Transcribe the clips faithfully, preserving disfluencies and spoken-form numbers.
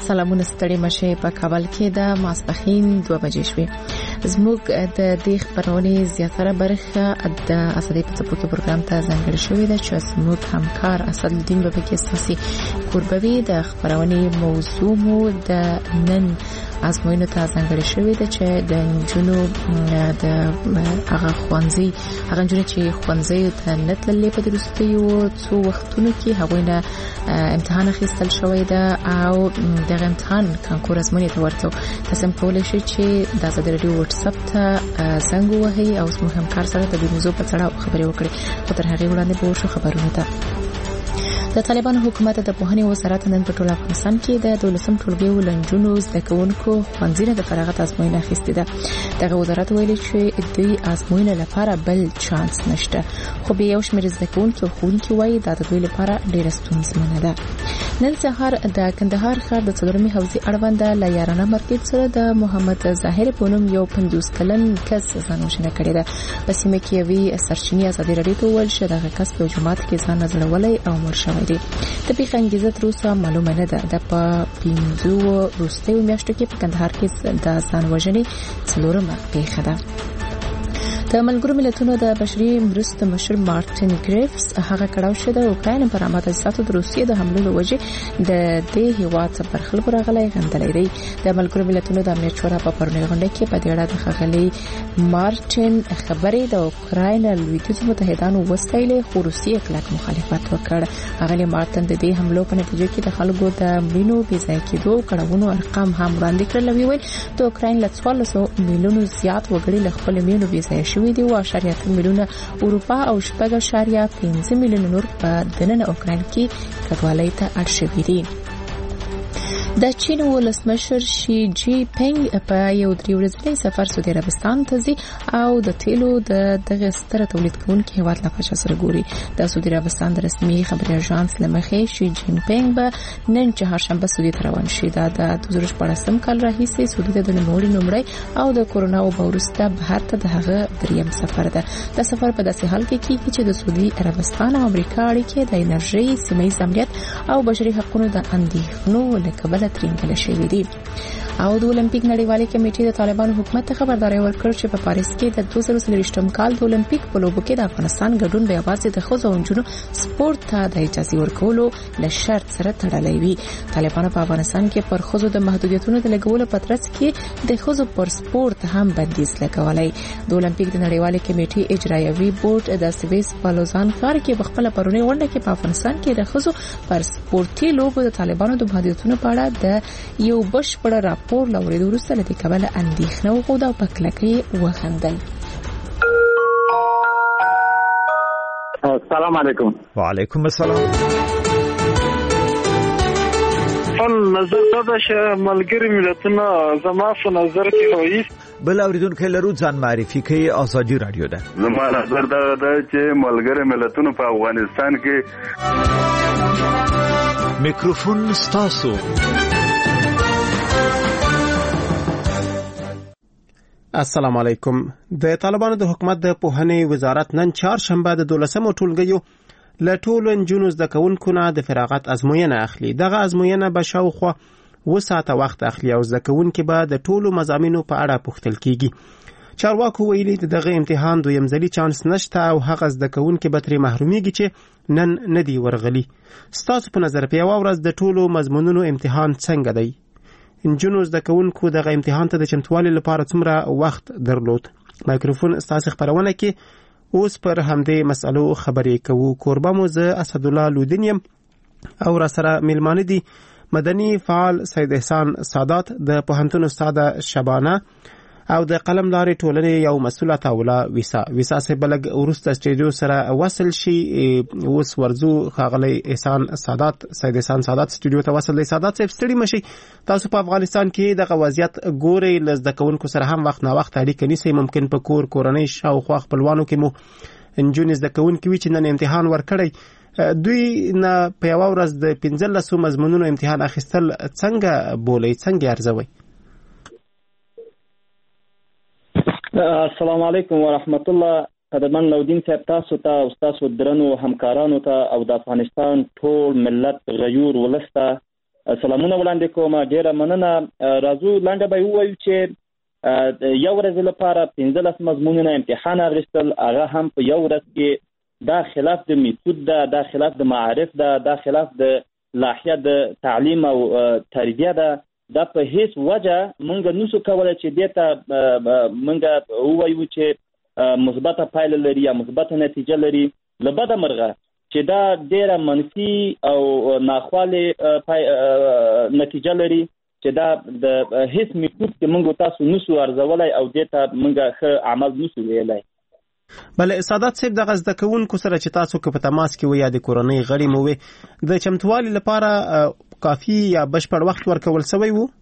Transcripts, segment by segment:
سلامونه ستړي مشه په کابل کې د ماسپخین دوه بجې شوې. زموږ د دې خبرونې زیاتره برخه د اسدې په څپو کې پروګرام ته ځانګړې شوې ده چې زموږ همکار اسدالدین به کې ساسي قربوي د خبرونې موضوع مو د نن ازموینو ته ځانګړې شوې ده چې د جنو د هغه خوانزي هغه جنو چې خوانزي ته نتللې په درستیو څو وختونو کې هغوی نه امتحان اخیستل شوی ده او دغه امتحان کانکور ازموینې ته ورته تاسو هم کولای شئ چې د ازادي رادیو واتس اپ ته زنګ ووهئ او زموږ همکار سره د دې موضوع په اړه خبرې وکړئ. خو تر هغې وړاندې به وشو خبرونه ته. د طالبانو حکومت د پوهنې وزارت نن په ټول افغانستان کې د دولسم ټولګي ولنجونو زده کوونکو خوانځنه د فراغت ازموینه اخیستې ده. دغه وزارت ویلي چې دوی ازموینه لپاره بل چانس نشته، خو به یو شمېر زده کوونکو خوونکي وایي دا د دوی لپاره ډېره ستونزمنه ده. نن سهار د کندهار ښار د څلورمې حوزې اړوند له یارانه مارکیټ سره د محمد ظاهر په نوم یو پنځوس کلن کس ځان وژنه کړې ده. په سیمه کې یوې سرچینې ازادي رادیو ته وویل چې دغه کس په جومات کې ځان نظرولی او مړ شوی دی. د پیښې انګیزه تر اوسه معلومه نه ده. د په پنځو وروستیو میاشتو کې په کندهار کې د ځان وژنې څلورمه پیښه ده. د ملګرو ملتونو د بشري مرستو مشر مارټین ګریفز هغه کړاو چې د اوکراین پر اماده ساتو د روسیې د حملو له وجې د دې هیواد پر خلکو راغلی غندلې دی. د ملګرو ملتونو د امنیت شورا په پرونی غونډه کې په دې اړه د خغلی مارټین خبرې د اوکراین لویدیځ متحدانو وستایلې، خو روسیې کلک مخالفت وکړ. هغه مارټین د دې حملو په نتیجه کې د خلکو د مړینو بې ځای کېدو کړهونو ارقام هم وړاندې کړل. ویل د اوکراین له څوارلسو میلیونو زیات وګړي له خپل میلیونو بې ځای شوي دي او اشاریه میلیونه اروپا او شپږ اشاریه پنځه میلیونه نور په دننه اوکراین کې کډوالۍ ته اړ شوي دي. د چین ولسمشر شي جی پینګ په یو درې ورځنی سفر سعودي عربستان ته ځي او د تیلو د دغه ستر تولید کوونکي هیواد لپاره سره ګوري. د سعودي عربستان د رسمي خبري اژانس لمخې شي جین پینګ به نن چهارشنبه سعودي ته روان شي. دا د دوه زره شپږم کال راهیسې سعودي ته د نوموړي نمرې او د کورونا وبورسته بهر ته د هغه دریم سفر ده. د سفر په داسې حال کې کیږي چې د سعودي عربستان او امریکا اړیکې د انرژي، سیمه‌ییز امنیت او بشري حقوقو د اندېښنو له کبله ترینګل شوی دی. او د اولمپیک نړیوالې کمیټې د طالبانو حکومت ته خبرداري ورکړه چې په پاریس کې د دوه زره څلوېښتم کال د اولمپیک په لوبو کې د افغانستان ګډون به یوازې د ښځو او نجونو سپورت ته د اجازه ورکولو له شرط سره تړلی وي. طالبانو په افغانستان کې پر ښځو د محدودیتونو د لګولو په ترڅ کې د ښځو پر سپورت هم بندیز لګولی. د اولمپیک د نړیوالې کمیټې اجرایوي بورډ د سویس په لوزان ښار کې په خپل پرونی غونډه کې په افغانستان کې د ښځو پر سپورتي لوبو د طالبانو د محدودیتونو په اړه د یو بشپړ راپور لوري وروسته له دې کبله اندېښنه وښوده او په کلکه وخندل. السلام علیکم. وعلیکم السلام. فل نظر دا چې ملګری ملتونه زما په نظر کې وایي بل اوریدونکو لرو ځان معرفي کوي. ازادي رادیو ده. زما نظر دا ده چې ملګری ملتونه په افغانستان کې میکروفون ستاسو. السلام علیکم. د طالبانو د حکومت د پوهنې وزارت نن چهارشنبه د دولسمو ټولګیو له ټولو نجونو زده کوونکو نه د فراغت ازموینه اخلي. دغه ازموینه به شاوخوا اوه ساعته وخت اخلي او زده کوونکي به د ټولو مضامینو په اړه پوښتل کیږي. چارواکو ویلي دغه امتحان دویم ځلي چانس نشته او هغه زده کوونکي به ترې محرومیږي چې نن نه دی ورغلي. ستاسو په نظر په یوه ورځ د ټولو مضمونونو امتحان څنګه دی؟ انجونو زده کوونکو دغه امتحان ته د چمتووالي لپاره څومره وخت درلود؟ مایکروفون ستاسو خبرونه کې اوس پر همدې مسئلو خبرې کوو. کوربه مو زه اسدالله لودین او را سره میلمانه دي مدني فعال سید احسان سادات، د پوهنتون استاد شبانه او د قلم لارې ټولنې یو مسؤله تاوله ویسا ویسا سه بلګ ورسته سټډیو سره وصل شي. اوس ورزو خاغلی احسان سادات سید احسان سادات سټډیو ته وصل دی. سادات صاحب ستړي مشي. تاسو په افغانستان کې د وضعیت ګوري لزده کوونکو سره هم وخت نه وخت اړیکه نیسي. ممکن په کور کورنۍ شاوخوا خپلوانو کې مو انجونې زده کوونکي وي چې نن امتحان ورکړی. دوی نه په یو ورځ د پنځلسو مضمونونو امتحان اخیستل څنګه بولي، څنګه ارزوي؟ السلام علیکم ورحمت الله. قدرمن لودین صاحب، تاسو ته او تاسو درنو همکارانو ته او د افغانستان ټول ملت غیور ولسته سلامونه وړاندې کوم. ډیره مننه. راځو لنډه به ووایو چې یو ورځ لپاره پنځلس مضمونونه امتحان اخیستل، هغه هم په یو ورځ کې، دا خلاف د میتود ده، دا خلاف د معارف ده، دا خلاف د لایحه د تعلیم او تربیه ده. دا په هیڅ وجه مونږ نشو کولای چې دته مونږ ووایو چې مثبته پایله لري یا مثبته نتیجه لري. لبده مرغه چې دا ډیره منفي او ناخواله نتیجه لري، چې دا د هیڅ میتود کې مونږ تاسو نشو ارزولای او دته مونږ ښه عمل نشو ویلای. بله سعادت صاحب دغه زده کوونکو سره چې تاسو که په تماس کې وي یا د کورنۍ غړي مو وي، د چمتووالي لپاره کافي یا بشپړ وخت ورکول شوی وو؟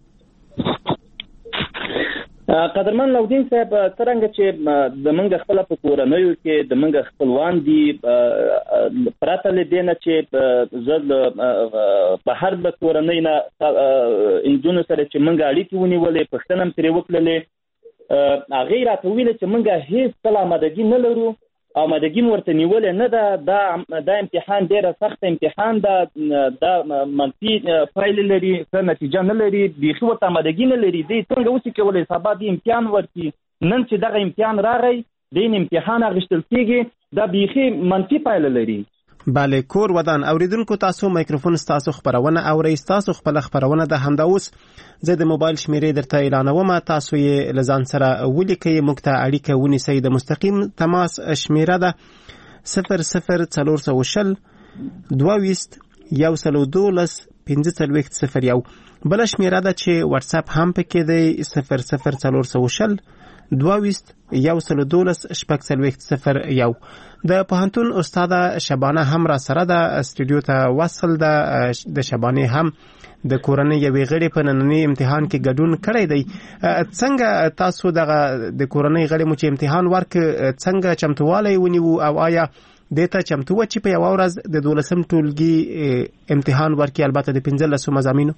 قدرمن نودین صاحب، څرنګه چې د منګ خپل په کورنۍ کې د منګ خپلوان دي، پراته لیدنه چې زړه په هر د کورنۍ نه انجونو سره چې منګ اړیکې ونیولې، پښتنه ترې وکړلې، غیر اتویل چې منګ هیڅ کله آمادګي نه لرو، آمادګي ورته نیولې نه ده. دا دا امتحان ډېر سخت امتحان ده، دا منفي پایله لري، څه نتیجه نه لري، بیخي ورته آمادګي نه لري. دی څنګه وسی کولای سبا دی امتحان ورکړي؟ نن چې دغه امتحان راغی، دین امتحان اخیستل کېږي، دا بیخي منفي پایله لري. بله کور ودان اوریدونکو، تاسو مایکروفون ستاسو خبرونه اورئ. تاسو خپل خبرونه د همدا اوس زه د موبایل شمیرې درته اعلانوم، تاسو یې لزان سره ولیکئ، موږ ته اړیکه ونیسئ. د مستقیم تماس شمیره ده صفر صفر څلور سوه شل دوه ویشت یو سلو دولس پنځه څلوېښت صفر یو. بله شمیره ده چې واتس اپ هم پکې دی، صفر صفر څلور سوه شل دوه ویشت یو سلو دولس شپږ څلوېښت صفر یو. د پوهنتون استاده شبانه هم را سره ده، استودیو ته وصل ده. د شبانه هم د کورنۍ یوې غړي په نننی امتحان کې ګډون کړی دی. څنګه تاسو دغه د کورنۍ غړي مو چې امتحان ورک څنګه چمتووالی ونیو، او آیا دته چمتو و چې په یو ورځ د دولسم ټولګي امتحان ورکړي، البته د پنځلسو مضامینو؟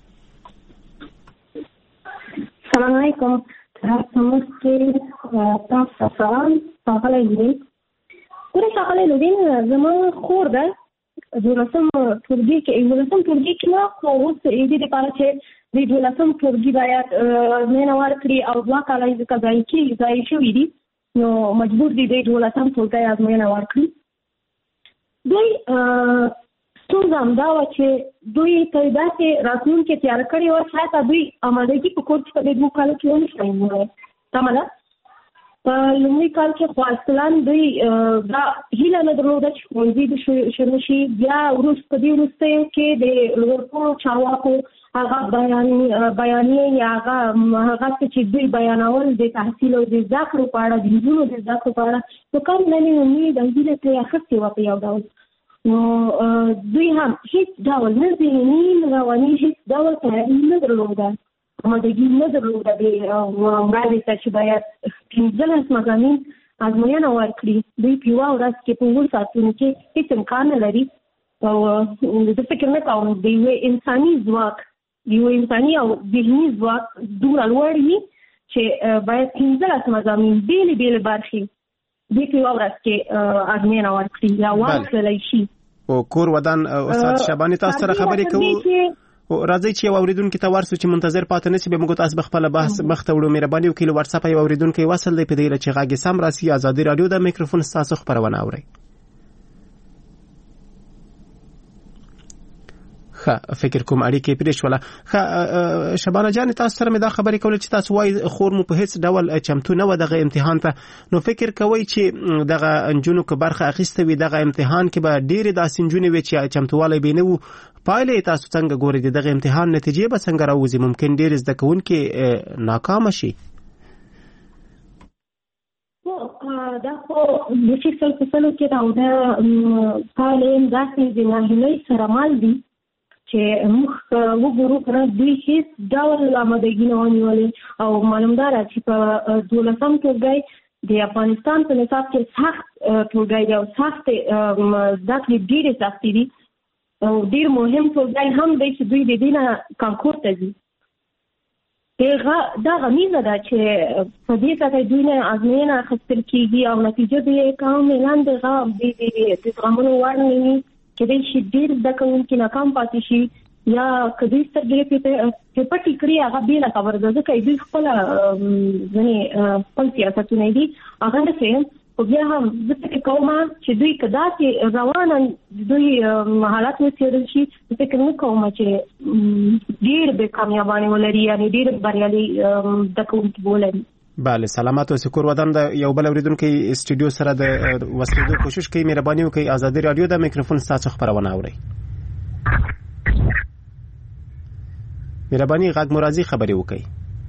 السلام علیکم. تاسو چې تاسو سلام تاسو دې ګورې څنګه لودین زموږ خور ده دولسم ټولګي کې، دولسم ټولګي کې نو خو اوس دې لپاره چې د دولسم ټولګي باید نه ورکړي او دوا کاله یې ځای کې ځای شوې دي، نو مجبور دي د دولسم ټولګي ازموینه ورکړي. دوی ستونزه همدا وه چې دوی ته داسې راتلونکې تیاره کړې وه، شاید دوی آمادګي په کور کې په دې دوو کالو کې ونه شوی وای. سمه ده. په لومړي کال کې خو اصلاً دوی دا هیله نه درلوده چې ښوونځي د شروع شي. بیا وروسته په دې وروستیو کې د لوړپوړو چارواکو هغه بیانیې یا هغه هغه څه چې دوی بیانول د تحصیل او د زده کړو په اړه، د نجونو د زده کړو په اړه، نو کم نه مې امید او هیله ترې اخیستې وه په یو ډول. نو دوی هم هیڅ ډول نه ذهني نه رواني هیڅ ډول تیاري نه درلوده، آمادګي نه درلوده د وړاندې ته چې باید پنځلس مضامین ازموینه ورکړي. دوی په یوه ورځ کې په اووه ساعتونو کې هیڅ امکان نه لري. او زه فکر نه کوم د یوې انساني ځواک یو انساني او ذهني ځواک دومره لوړ وي چې باید پنځلس مضامین بېلې بېلې برخې دوی په یوه ورځ کې ازموینه ورکړي یا ورکړلی شي. او کور ودان استاد شباني تاسو سره خبرې کوو، راځي چې اوریدونکو ته ورسو چې منتظر پاتې نشي، به موږ تاسو خپل بحث مخته وړو. مهرباني وکړئ واتس اپ یو اوریدونکو وصل دی په دې چې غاګي سم راسي. ازادي رادیو د میکروفون تاسو خبرونه اوري. ښه فکر کوم اړیکې پرې شوله. ښه شبانه جان، تاسو سره مې دا خبرې کولې چې تاسو وایي خور مو په هیڅ ډول چمتو نه وه دغه امتحان ته، نو فکر کوئ چې دغه نجونو که برخه اخیسته وي دغه امتحان کې به ډېرې داسې نجونې وي چې چمتووالی به نه وو، پایله یې تاسو څنګه ګورئ؟ د دغه امتحان نتیجې به څنګه راوځي؟ ممکن ډېر زده کوونکي ناکامه شي. دا خو د فکر په سلو کې دا د پایلې داسې د ناهیلۍ سره مل دي چې موږ وګورو کنه دوی هیڅ ډول آمادګي نه ونیولې. او معلوم ده چې په دولسم ټولګي د افغانستان په نصاب کې سخت ټولګي دی او سخت زده کړې ډېرې سختې دي او ډېر مهم ټولګي هم دی چې دوی د دې نه کانکور ته ځي. دا غمیزه ده چې په دې سطح دوی نه ازموینه اخیستل کېږي او نتیجه د کوم اعلان د زغملو وړ نه وي، کېدای شي ډېر زده کوونکي ناکام پاتې شي، یا کدی سترګې په پټی کړی هغه بیل خبر ده ځکه دوی خپل ځنې خپل سیاستونه دي هغه نه کوي خو بیا هم ځکه کومه چې دوی کدا چې روانه دوی حالات وڅېړل شي ځکه نه کومه چې ډېر به کامیابانه ولري یعنی ډېر بریالي د کوونکي ولري. بله سلامات اوسئ. کور ودان د یو بل اوریدونکو استودیو سره د وسیدو کوشش کوي. مهرباني وکړئ ازادي رادیو د میکروفون ستاسو خبرونه اورئ. مهرباني غږ مرازي خبري وکړئ.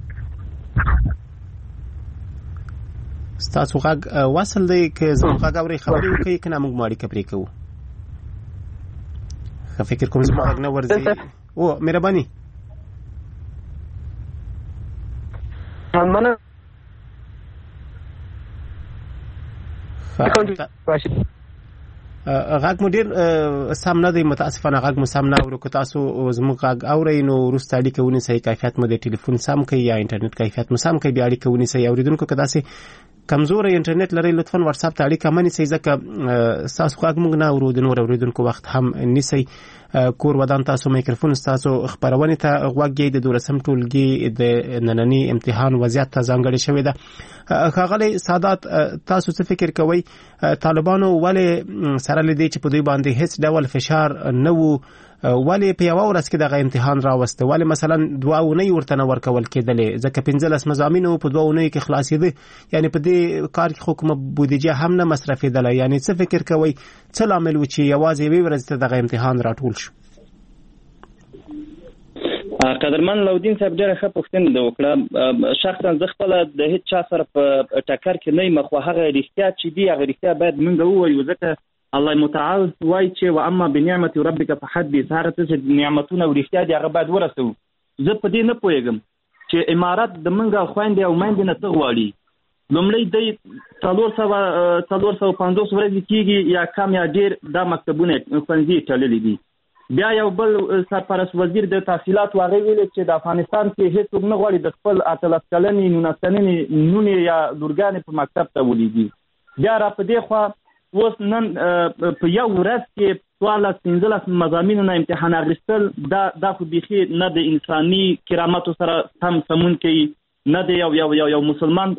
ستاسو غږ وصل دی که زموږ غږ اورئ خبري وکړئ کنه موږ ماړي کپري کوو. خو فکر کوم زموږ غږ نه ورځي. او مهرباني مننه. غږ مو ډیر سم نه دی متاسفانه غږ مو سم نه اورو. که تاسو زموږ غږ اورئ نو وروسته اړیکه ونیسئ کیفیت مو د ټلیفون سم کړئ یا انټرنیټ کیفیت مو سم کړئ بیا اړیکه ونیسئ. اوریدونکو که داسې کمزوره انټرنیټ لرئ لطفا واتس اپ ته اړیکه مه نیسئ ځکه ستاسو غږ موږ نه اورو. د نور اوریدونکو وخت هم نیسئ. کور ودان تاسو میکروفون ستاسو خبرونه ته غوږی د دولسم ټولګي د نننی امتحان وضعیت ته ځانګړی شوی ده. ښاغلی سادات تاسو څه فکر کوئ طالبانو ولې سره لدی چې په دوی باندې هیڅ ډول فشار نه وو ولې په یو ورځ کې دغه امتحان راوسته ولې مثلا دوه اونۍ ورته نه ورکول کېدلې ځکه پنځلس مضامین په دوه اونۍ کې خلاصېده یعنی په دې کار کې خو کومه بودیجه هم نه مصرفېدله. یعنی څه فکر کوئ څه لامل و چې یوازې یوې ورځې ته دغه امتحان راټول شو؟ قدرمن لودین صاحب ډېره ښه پوښتنه ده وکړه. شخصا زه خپله د هېڅ چا سره په ټکر کې نه یم خو هغه رښتیا چې دي هغه رښتیا باید موږ ووایو ځکه الله متعال وایي چې واما بنعمت ربک فحدث. هغه څه چې نعمتونه او رښتیا دي هغه باید ورسوو. زه په دې نه پوهېږم چې امارات د موږ خویندې او میندې نه څه غواړي. لومړی دی څلور سوه څلور سوه پنځوس ورځې کېږي یا کم یا ډېر دا مکتبونه ښوونځي تړلي دي. بیا یو بل سرپرست وزیر د تحصیلاتو هغه ویلي چې د افغانستان کې هیڅوک نه غواړي د خپل اتلس کلنې نولس کلنې لوڼې یا لورګانې په مکتب ته ولیږي. بیا را په دې خوا اوس نن په یو ورځ کې څوارلس پنځلس مضامینو نه امتحان اخیستل دا دا خو بیخي نه د انساني کراماتو سره سم سمون کوي نه د یو یو یو مسلمان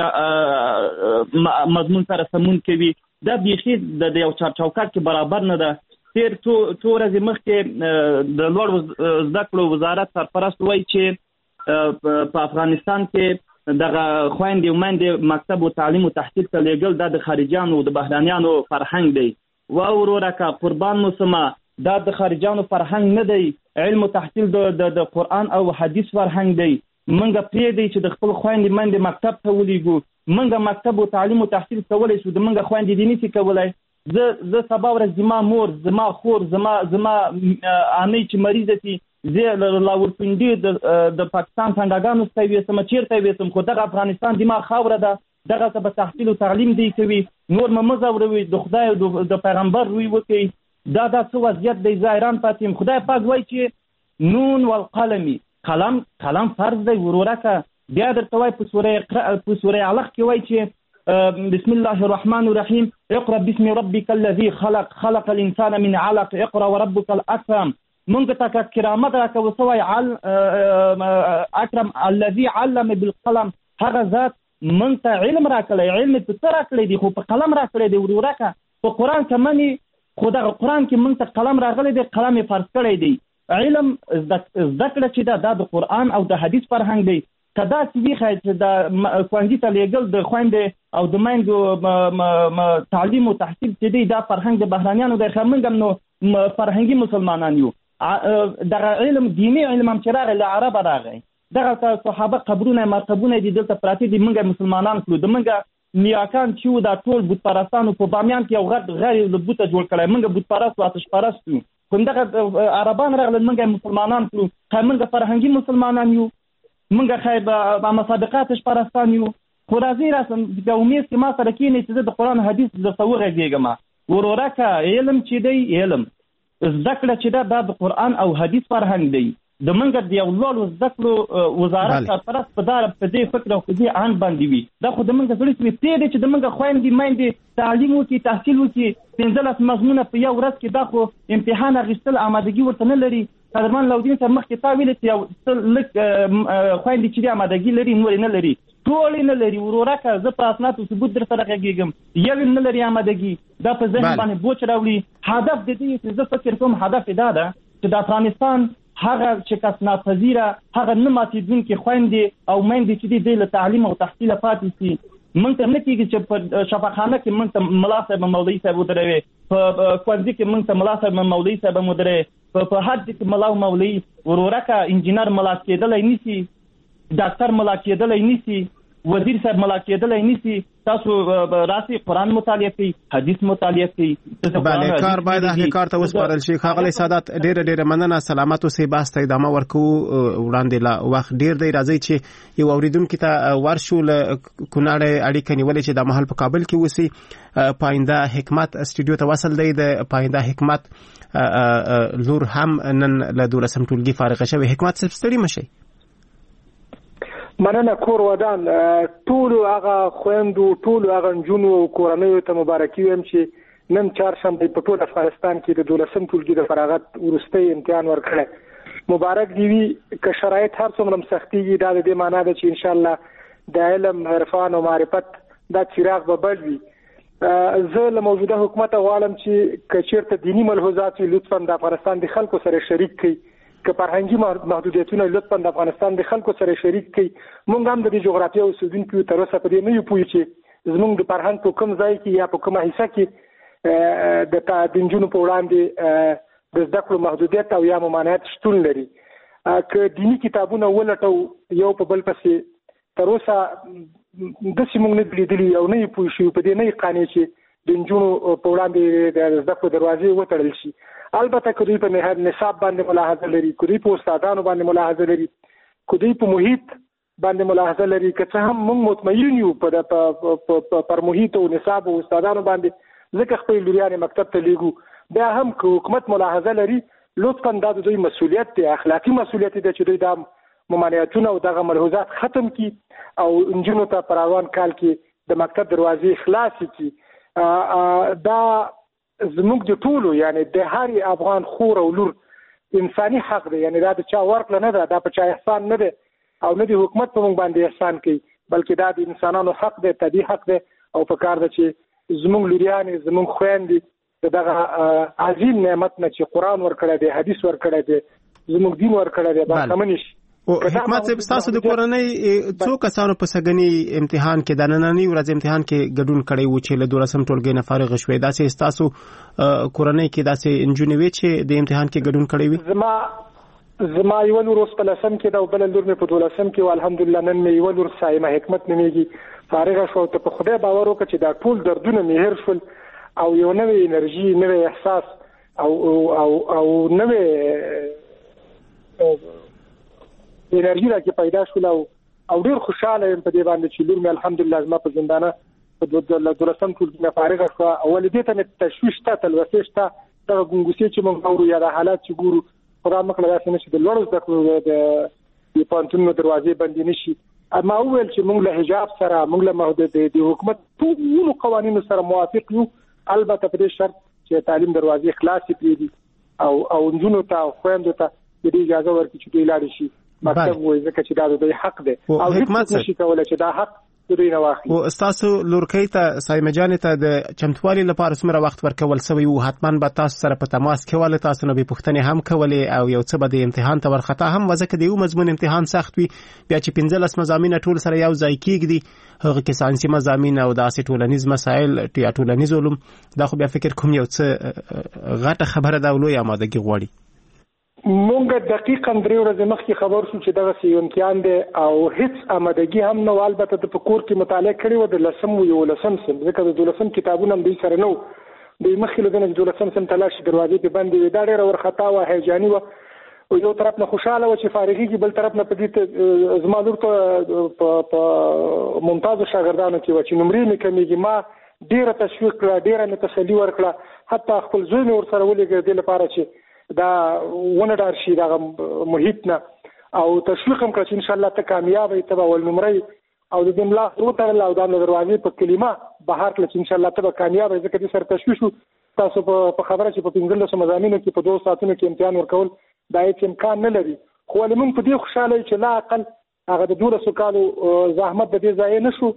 مضمون سره سمون کوي. دا بیخي د یو چوکاټ کې برابر نه ده. تیر څو ورځې مخکې د لوړ زده کړو وزارت سرپرست وایي چې په افغانستان کې دغه خویندې او میندې مکتب و تعلیم و تحصیل ته لېږل دا د خارجیانو او د بهرانیانو فرهنګ دی. و وروره که قربان مو سمه دا د خارجیانو فرهنګ نه دی. علم و تحصیل د قرآن او حدیث فرهنګ دی. موږ پرېږدئ چې د خپل خویندې میندې مکتب ته ولیږو. موږ مکتب و تعلیم و تحصیل کولی شو د موږ خویندې دې نشي کولی. زه زه سبا ورځ زما مور زما خور زما زما انۍ چې مریضه شي زه له لاورپنډي د پاکستان څنډهګانو څخه یوسم چیرته یوسم خو دغه افغانستان زما خاوره ده دغه څه به تحصیل او تعلیم دی کوي نور مه مزوروي د خدای او د پیغمبر روی وکړي. دا دا څه وضعیت دی. زه حیران پاتې یم. خدای پاک وایي چې نون والقلم قلم قلم فرض دی وروره که بیا درته وایي په سوره په سوره علق کې وایي چې بسم الله الرحمن الرحيم اقرأ باسم ربك الذي خلق خلق الإنسان من علق اقرأ وربك الأكرم. منك تك كرامت راك وسوي عل أكرم الذي علم بالقلم. هذا ذات منك علم راك لي علم تسرك لي دي خو قلم راك لي دي وراك په قرآن كماني خدا قرآن کې منك قلم راغلي دي قلم فرض کړی دی. علم ذکر چې دا د قرآن او د حدیث فرهنګ دی. کدا چې وی خای چې د خوندې ته لېږل د خويندې او د میندو تعلیم او تحصیل چې دی دا فرهنګ د بهرانیانو د خمنګم نو فرهنګي مسلمانان یو. دغه علم دینی علم هم چې راغی له عرب راغی. دغه صحابه قبرونه مرتبونه دي دلته پراته دي. موږ مسلمانان کړو د موږ نیاکان چې دا ټول بت پرستانو په بامیان کې یو غټ غیر له بوته جوړ کړی. موږ بت پرست او آتش پرست یو. کوم دغه عربان راغلل موږ مسلمانان کړو. موږ فرهنګي مسلمانان یو. موږ خای به مسابقاتش پرستان یو. خو راځي راسم د امید چې ما سره کېنی چې د قرآن حدیث درته وغږېږم وروره که علم چې دی علم زده کړه چې دا د قرآن او حدیث فرهنګ دی. د موږ د یو لوړ زده کړو وزارت سرپرست په دار په دې فکر او په دې آن باندې وي. دا خو د موږ زړه کې پرېږدي چې د موږ خویندې میندې تعلیم وکړي تحصیل وکړي. پنځلس مضمونه په یو ورځ کې دا خو امتحان اخیستل آمادګي ورته نه لري. قدرمن لودین سره مخکې تا ویل چې یو څه لږ خویندې چې آمادګي لري نور نه لري ټول نه لري ورورکه زه په اسناد او ثبوت در سره غږیږم یو نه لري آمادګي دا په ذهن باندې بوج راوړي هدف د دې چې زه فکر کوم هدف دا ده چې د افغانستان هغه چې کس ناپذیره هغه نه ماتېدونکي خویندې او میندې چې دي له تعلیم او تحصیل پاتې شي موږ ته نه کېږي چې په شفاخانه کې موږ ته ملا صاحب مولوي صاحب ودروي په ښوونځي کې موږ ته ملا صاحب مولوي صاحب ودروي په حد کې ملا مولوي ورورکه انجینر ملا کېدلی نشي ډاکټر ملا کېدلی نشي وزیر صاحب ملا کېدلی نشي تاسو راسي قرآن مطالعه کوي حدیث مطالعه کوي بله کار باید اهل کار ته وسپارل شي. ښاغلی سادات ډېره ډېره مننه سلامت اوسئ بحث ته ادامه ورکوو وړاندې لا وخت ډېر دی راځئ چې یو اورېدونکي ته ورشو له کونړ اړیکه نیولې چې دا مهال په کابل کې اوسي پاینده حکمت اسټوډیو ته وصل دی د پاینده حکمت لور هم نن له دولسم ټولګي فارغه شوې. حکمت صاحب ستړي مشئ. مننه کور ودان ټول هغه خويندو ټول هغه جنونو کورنیو ته مبارکي وایم چې نن چهارشنبه په ټول افغانستان کې د دولسم ټولګي د فراغت وروستي امتحان ورکړی مبارک دی وی که شرایط هر څومره سختيږي دا د دې معنی ده چې ان شاء الله د علم عرفان او معرفت دا چراغ به بل وي. زه له موجوده حکومت غواړم چې کچیرته دینی ملحوظات لطفا د افغانستان د خلکو سره شریک کړي که فرهنګي محدودیتونه لطفا د افغانستان د خلکو سره شریک کړي موږ هم د جغرافیې اوسیدونکو تر اوسه په دې نه یو پوه چې زموږ د فرهنګ په کوم ځای کې یا په کومه حصہ کې د تدینجونو په وړاندې د زده کړو محدودیت او یا ممانعت شتون لري. که دینی کتابونه ولټو یو په بل پسې تر اوسه داسې موږ نه لیدلي او نه یې پوه شو په دې نه یې قانع چې د نجونو په وړاندې د زده کړو دروازې وتړل شي. البته که دوی په نصاب باندې ملاحظه لري که دوی په استادانو باندې ملاحظه لري که دوی په محیط باندې ملاحظه لري که څه هم موږ مطمئن یو په پر محیط او نصاب او استادانو باندې ځکه خپل لوریانې مکتب ته لیږو بیا هم که حکومت ملاحظه لري لطفا دا د دوی مسؤلیت دی اخلاقي مسؤلیت دی چې دوی دا ممانعتونه او دغه ملحوظات ختم کړي او نجونو ته په روان کال کې د مکتب دروازې خلاصې کړي. دا زموږ د ټولو یعنی د هر افغان خور او لور انساني حق دی یعنی دا د چا ورکړه نه ده دا په چا احسان نه ده او نه د حکومت په موږ باندې احسان کوي بلکې دا د انسانانو حق دی طبیعي حق دی او په کار ده چې زموږ لوریانې زموږ خویندې دغه عظیم نعمت نه چې قرآن ورکړی دی حدیث ورکړی دی زموږ دین ورکړی دی برخمنې شي. او حکمت صاحب تاسو د کورنۍ څو کسانو په سګنی امتحان کې د نننۍ ورځ امتحان کې ګډون کړی و چې له دولسم ټولګي نه فارغ شوې داسې تاسو کورنۍ کې داسې انجونې وې چې د امتحان کې ګډون کړی وي؟ زما زما یو لور اوس په لسم کې دا او بل لور مې په دولسم کې والحمدلله نن مې یو لور صایمه حکمت نومېږي فارغه شو ته په خدای باور وکړه چې دا ټول دردونه مې هېر شول او یو نوې انرژي نوې احساس او او او نوې انرژي راکې پیدا شول او او ډېر خوشاله یم په دې باندې چې لور مې الحمدلله زما په زندانه په دولسم ټولګي نه فارغه شوه او والدې ته مې تشویش شته تلوسې شته دغه ګونګوسې چې موږ ګورو یا د حالات چې ګورو خدا مکړه داسې نه شي د لوړو زده کړو د پوهنتونونو دروازې بندې نه شي. ما وویل چې موږ له حجاب سره موږ له محدود د حکومت ټولو قوانینو سره موافق یو البته په دې شرط چې تعلیم دروازې خلاصې پرېږدي او او نجونو ته او خویندو ته د دې اجازه ورکړي چې دوی لاړې شي مکتب وایي ځکه چې دا د دوی حق دی او حکومت نشي کولی چې دا حق د دوی نه واخلي. او ستاسو لورکۍ ته صایمه جانې ته د چمتووالي لپاره څومره وخت ورکول سوی و؟ حتما به تاسو سره په تماس کې ول تاسو نه به پوښتنې هم کولې او یو څه به د امتحان ته ورخطا هم وځکه د یو مضمون امتحان سخت وي بیا چې پنځلس مضامین ټول سره یو ځای کېږدي هغه کې ساینسي مضامین او داسې ټولنیز مسایل یا ټولنیز علوم دا خو بیا فکر کوم یو څه غټه خبره ده او لوی آمادګي غواړي. مونږ دقیقاً درې ورځې مخکې خبر شو چې دغه سی امتحان دی او هیڅ آمادګي هم نه البته د پکور کې مطالعه کړې و د لسم و یو لسم سم ځکه د دولسم کتابونه هم دوی سره نه و دوی مخکې له دې نه دولسم سم ته لاړ شي دروازې پې بندې وې دا ډېره ورخطا وه هیجاني وه یو طرف نه خوشحاله وه چې فارغېږي بل طرف نه په دې زما لور ته په ممتازو شاګردانو کې وه چې نمرې مې کمیږي ما ډېره تشویق کړه ډېره مې تسلي ورکړه حتی خپل زوی مې ورسره ولېږه دې لپاره چې دا ونه ډار شي دغه محیط نه او تشویق هم کړه چې انشاءالله ته کامیاب یې ته به اول نمرې او د دې ملا وتړله او دا د دروازې په کلمه بهر کړله چې انشاءالله ته به کامیاب یې ځکه دې سره تشویش وو تاسو په خبره چې په پنځلسو مضامینو کې په دوه ساعتونو کې امتحان ورکول دا هیڅ امکان نه لري. خو موږ په دې خوشاله چې لا اقل هغه د دولسو کالو زحمت د دې ځای نه شو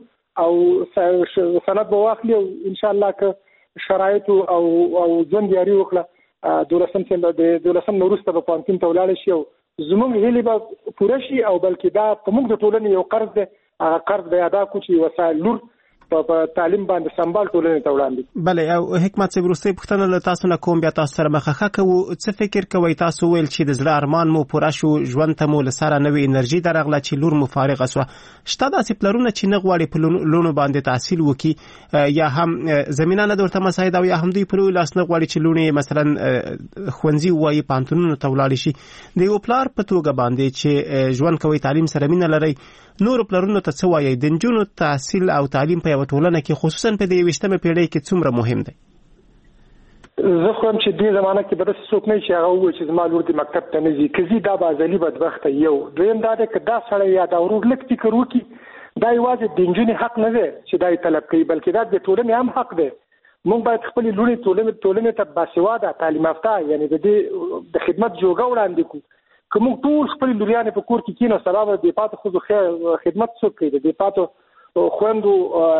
او سند به واخلي او ان شاء الله که شرایط او او ژوند جاري وکړه دولسم څخه د دولسم نورسته په پانتون ته ولاړ شي او زموږ هیله به پوره شي او بلکې دا په موږ د ټولنې یو قرض دی، هغه قرض به ادا کړو چې وسایل لور په تعلیم باندې سمبال ټولنې ته وړاندې. بله او حکمت صاحب وروستۍ پوښتنه له تاسو نه کوم، بیا تاسو سره مخه کوو، څه فکر کوئ؟ تاسو ویل چې د زړه ارمان مو پوره شو، ژوند ته مو له سره نوې انرژي درغله چې لور مو فارغه شوه. شته داسې پلرونه چې نه غواړي په لونو باندې تحصیل وکړي یا هم زمینه نه درته مساعد او یا هم دوی پر لاس نه غواړي چې لونې مثلا ښوونځي ووایي پوهنتونونو ته ولاړې شي. د یو پلار په توګه باندې چې ژوند کوئ، تعلیم سره مینه لرئ، نور پلرونو ته څه وایي د نجونو تحصیل او تعلیم په یوه ټولنه کې خصوصا په دې یویشتمه پیړۍ کې څومره مهم دی؟ زه خو هم چې دې زمانه کې به داسې څوک نه چې هغه ووایي چې زما لور دې مکتب ته نه ځي، که ځي دا به ازلي بدبخته. یو دویم دا دی که دا سړی یا دا ورور لږ فکر وکړي، دا یوازې د نجونې حق نه دی چې دا یې طلب کوي، بلکې دا د ټولنې هم حق دی. موږ باید خپلې لوڼې ټولنې ته باسواده تعلیم یافته یعنې د دې د خدمت جوګه وړاندې کړو. که موږ ټول خپلې لوریانې په کور کې کېنو سبا به د دې پاتو ښځو خدمت څوک کوي؟ د دې پاتو خویندو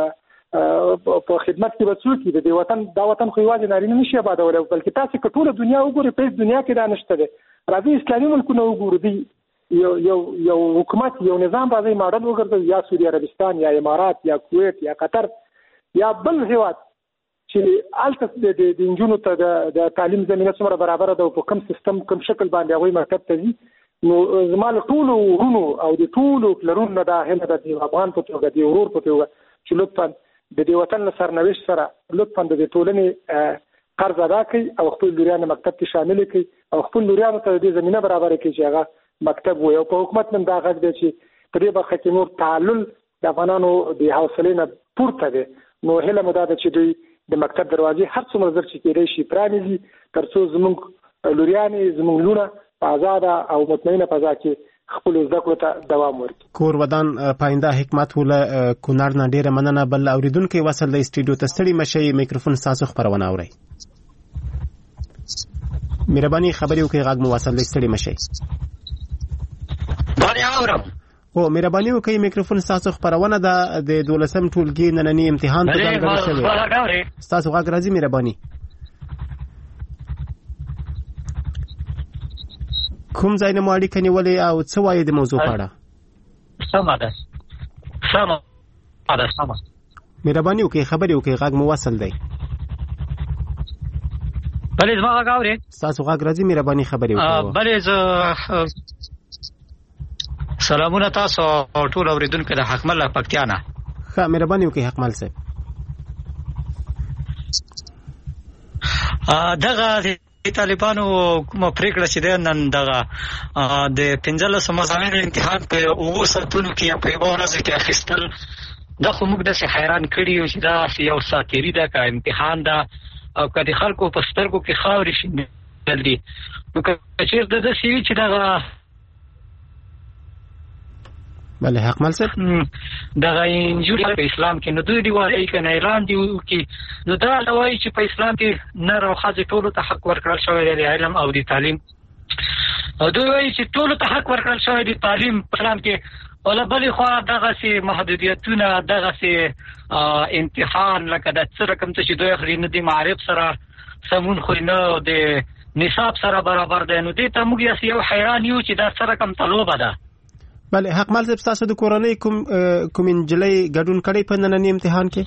په خدمت کې به څوک وي؟ د دې وطن دا وطن خو یوازې نارینه نشي آبادولی، بلکې تاسې که ټوله دنیا وګورئ په هېڅ دنیا کې دا نشته دی. راځئ اسلامي ملکونه وګورو، دوی یو یو یو حکومت یو نظام راځئ ماډل وګرځوي، یا سعودي عربستان یا امارات یا کویت یا قطر یا بل هېواد چې هلته د نجونو ته د تعلیم زمینه څومره برابره ده او په کوم سیستم کوم شکل باندې هغوی مکتب ته ځي. نو زما له ټولو ورونو او د ټولو پلرونو نه دا هیله ده د افغان په توګه د ورور په توګه چې لطفا د دې وطن له سرنوشت سره لطفا د دې ټولنې قرض ادا کړي او خپل لوریان مکتب کې شامل کړي او خپل لوریانو ته د زمینه برابره کړي چې هغه مکتب وي. او په حکومت نن دا غږ دی چې په دې برخه کې نور تعلل د افغانانو د حوصلې نه پورته دی. نو هیله مو دا ده چې دوی د مکتب دروازې هر څومره زر چې کېدای شي پرانیزي تر څو زموږ لوریانې زموږ لونه په آزاده او مطمئنه فضا کې خپل زده کړو ته دوام ورکړي. کور ودان پاینده حکمت وله کونړ نه ډیره مننه. بل اوریدونکو وصل د استودیو ته ستړي مشي، میکروفون تاسو خبرونه اورئ. مهرباني خبرې وکړئ، غږ مو وصل د ستړي مشي. باندې اورم. او مهرباني وکړئ، میکروفون تاسو خبرونه ده د دولسم ټولګي نننی امتحان په ځانګړي شوی. تاسو غږ راځي مهرباني. کوم ځای نه مو اړیکه نیولې او څه وایي د موضوع په اړه؟ سمه ده سمه ده سمه. مهرباني وکړئ خبرې وکړئ، غږ مو وصل دی. بلې زما غږ اورئ؟ تاسو غږ راځي، مهرباني خبرې وکړئ. بلې زه سلامونه تاسو او ټول اوریدونکو د حکمل له پکتیا نه. ښه مهرباني وکړئ حکمل صاحب. دغه طالبانو کومه پریکړه چې ده نن دغه د پنځلسو مضامینو امتحان په اوو ساعتونو کې په یوه ورځ کې اخیستل، دا خو موږ داسې حیران کړي یو چې دا یو ساعتېري ده که امتحان ده او که د خلکو په سترګو کې خاورې شیندل دي. نو که چېرته داسې وي چې دغه بله حکمل صاحب دغه انجوري په اسلام کې نو دوی دی وایي که نه اعلان دی وکړي، نو دا وایي چې په اسلام کې نر او ښځې ټولو ته حق ورکړل شوی دی د علم او د تعلیم، او دوی وایي چې ټولو ته حق ورکړل شوی دی تعلیم په اسلام کې. او له بلې خوا دغسې محدودیتونه دغسې امتحان لکه د څه رقم ته چې دوی اخلي نه د معارف سره سمون خو نه د نصاب سره برابر دی، نو دې ته موږ یو حیران یو چې دا څه رقم ته لوبه ده. بله حکمل صاحب تاسو د کورنۍ کوم کوم نجلۍ ګډون کړی په ننني امتحان کې؟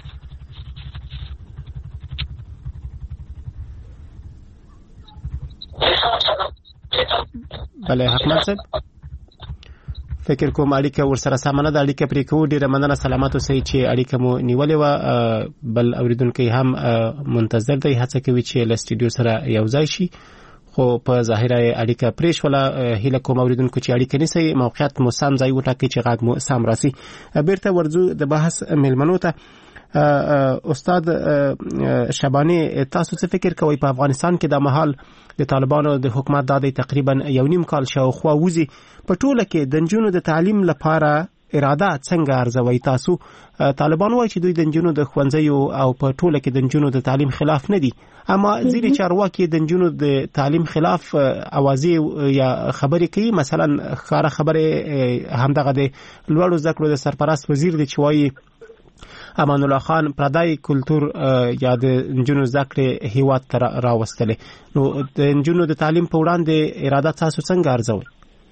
بله حکمل صاحب فکر کوم اړیکه ورسره سمه نه ده، اړیکه پرې کوو. ډېره مننه، سلامت اوسئ چې اړیکه مو نیولې وه. بل اوریدونکی هم منتظر دی، هڅه کوي چې له سټوډیو سره یو ځای شي، خو په ظاهره اړیکه پرې شوله. هیله کوم اوریدونکو چې اړیکه نیسئ، موقعیت مو سم ځای وټاکئ چې غږ مو سم راسي. بیرته ورځو د بحث میلمنو ته. استاد شبانی، تاسو څه فکر کوئ په افغانستان کې د مهال د طالبانو د حکومت دا د تقریبا یو نیم کال شاوخوا وځي، په ټوله کې د نجونو د تعلیم لپاره اراده څنګه ارزوي تاسو؟ طالبان وایي چې دوی د نجونو د ښوونځیو او په ټوله کې د نجونو د تعلیم خلاف نه دي، اما ځینې چارواکي د نجونو د تعلیم خلاف اوازې یا خبرې کوي. مثلا ښکاره خبرې همدغه د لوړو زده کړو د سرپرست وزیر دی چې وایي امان الله خان پردای کلتور یا د نجونو زده کړې هیواد ته راوستلې. نو د نجونو د تعلیم په وړاندې اراده تاسو څنګه ارزوئ؟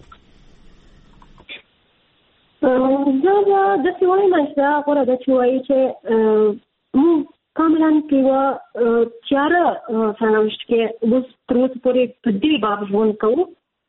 زه به داسې وایم چې غوره ده چې وایي چې موږ کاملا په یوه تیاره سرنوشت کې اوس تر اوسه پورې په دې باب ژوند کوو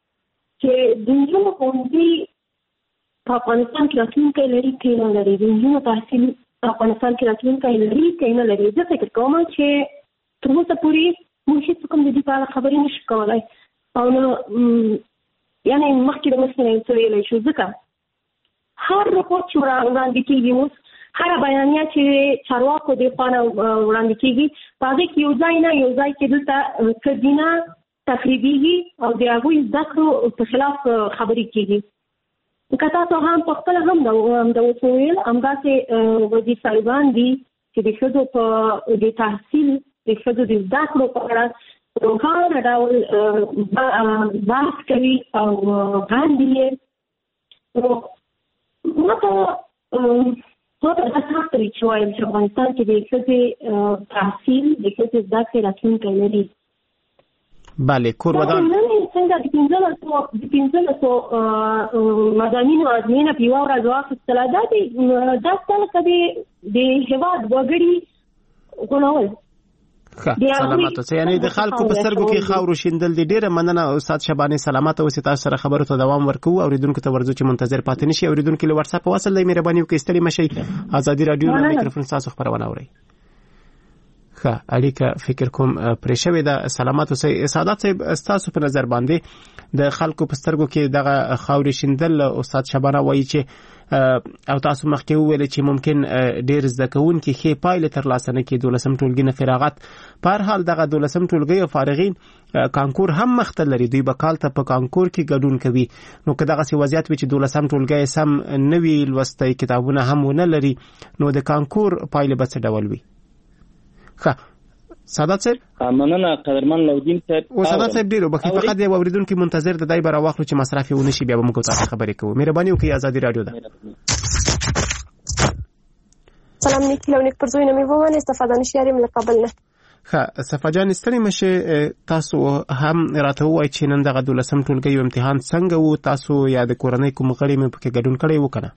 چې د نجونو ښوونځي په افغانستان کې راتلونکی لري که نه لري، د نجونو تحصیل په افغانستان کې راتلونکی لري که نه لري. زه فکر کوم چې تر اوسه پورې موږ هېڅ کوم د دې په اړه خبرې نشو کولی او نه یعنې مخکې د مخکې نه یو څه ویلی شو، ځکه هر رپورټ چې وړاندې کېږي اوس هره بیانیه چې چارواکو د خوا نه وړاندې کېږي په هغې کې یو ځای نه یو ځای کې دلته ښځینه تخریبېږي او د هغوی زده کړو په خلاف خبرې کېږي. که تاسو هم په خپله هم د اوس وویل همداسې وزیر صاحبان دي چې د ښځو په د تحصیل د ښځو د زده کړو په اړه روښانه ډول بحث کوي او وړاندې یې. ما ته ما ته دا سخته وي چې وایم چې افغانستان کې د ښځې تحصیل د ښځې زده کړې راتلونکی لري. بله کور ودان څنګه د پنځلسو د پنځلسو مضامینو ازموینه په یوه ورځ واخیستله، دا د دا ستا لکه د هېواد وګړي غولول. ښه سلامت اوسئ. یعنې د خلکو په سترګو کې خاورو شیندل دي. ډېره مننه استاد شباني، سلامت اوسئ. تاسو سره خبرو ته دوام ورکوو. اوریدونکو ته ورځو چې منتظر پاتې نشي. اوریدونکو له واتس اپ په وصل دی، مهرباني وکړئ ستړي مشئ. ازادي راډیو له میکروفون تاسو خبرونه اورئ. ښه اړیکه فکر کوم پرې شوې ده. سلامت اوسئ. سعادت صاحب ستاسو په نظر باندې د خلکو په سترګو کې دغه خاورې شیندل استاد شبانه وایي چې او تاسو مخکې وویل چې ممکن ډېر زده کوونکي ښې پایلې ترلاسه نه کړي دولسم ټولګي نه فراغت. په هر حال دغه دولسم ټولګي او فارغین کانکور هم مخته لري، دوی به کال ته په کانکور کې ګډون کوي. نو که دغسې وضعیت وي چې دولسم ټولګی سم نه وي لوستی، کتابونه هم ونه لري، نو د کانکور پایلې به څه ډول وي؟ ښه سعادت صاحب مننه قدرمن لودین صاحب. او سعادت صاحب ډیرو بخښي، فقط یو اوریدونکو منتظر د دای بر واخلو چې مصرف ونه شي، بیا به موږ تاسو خبرې کوو. مهرباني وکړئ. ازادي رادیو ده. سلام نیکی لونیک پر زوینه می وونه استفاده نشیاریم له کابل نه. ښه صفا جان ستړي مشه، تاسو هم راته وایئ چې نن دغه دولسم ټولګي امتحان څنګه وو؟ تاسو یا د کورنۍ کوم غړي مې پکې ګډون کړی و که نه؟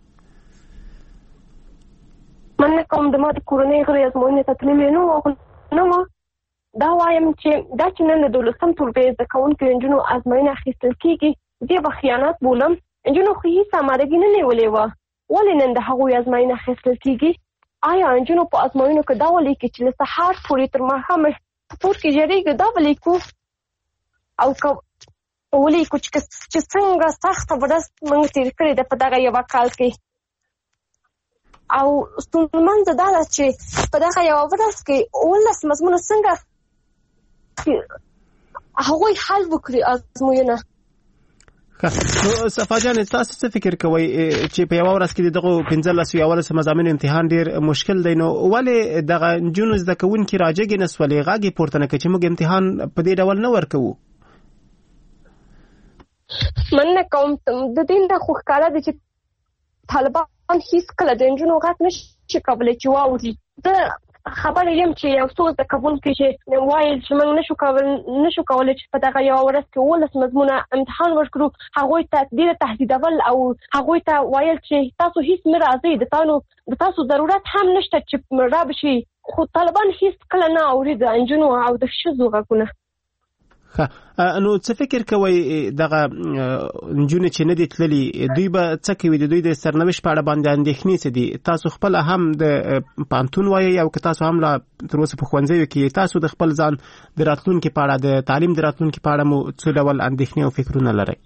من کوم د ما د کورنۍ غړي ازموینې ته تللي نه وو نو دا وایم چې دا چې نن د دولسم ټولګي زده کوونکو نجونو ازموینه اخیستل کېږي، دې به خیانت بولم. نجونو خو هېڅ امادګي نه نیولې وه، ولې نن د هغوی ازموینه اخیستل کېږي؟ آیا نجونو په ازموینو کې دا ولیکي چې له سهار پورې تر ماښامه په کور کې ژړېږي، دا ولیکو او که ولیکو چې څنګه سخته ورځ موږ تېر کړې ده په دغه یوه کال کې. او ستونزمنده دا ده چې په دغه یوه ورځ کې اوولس مضمونه څنګه هغوی حل وکړي ازموینه. نو صفا جان تاسو څه فکر کوئ چې په یوه ورځ کې دغه پنځلسو یولسو مضامینو امتحان ډېر مشکل دی، نو ولې دغه نجونو زده کوونکي راجګې نه سولې، غږ یې پورته نه کړي چې موږ امتحان په دې ډول نه ورکوو؟ مننه کوم. د دې نه خو ښکاره ده چې طالبان هیڅ کله د نجونو غږ نشي کولی چې واوري. زه خبره یم چې یو څو زده کوونکي چې وایي چې موږ نشو کولی نشو کولی چې په دغه یوه ورځ کې اوولس مضمونه امتحان ورکړو، هغوی ته ډېره تهدیدول او هغوی ته ویل چې تاسو هیڅ نه راځئ، د تاسو د تاسو ضرورت هم نشته چې رابشي. خو طالبان هیڅ کله نه اوري د نجونو او د ښځو غږونه. نو څه فکر کوئ دغه نجونې چې نه دي تللي، دوی به څه کوي؟ د دوی د سرنوشت په اړه باندې اندېښنې څه دي؟ تاسو خپله هم د پوهنتون وایئ او که تاسو هم لا تر اوسه په ښوونځیو کې تاسو د خپل ځان د راتلونکي په اړه د تعلیم د راتلونکي په اړه مو څه ډول اندېښنې او فکرونه لرئ؟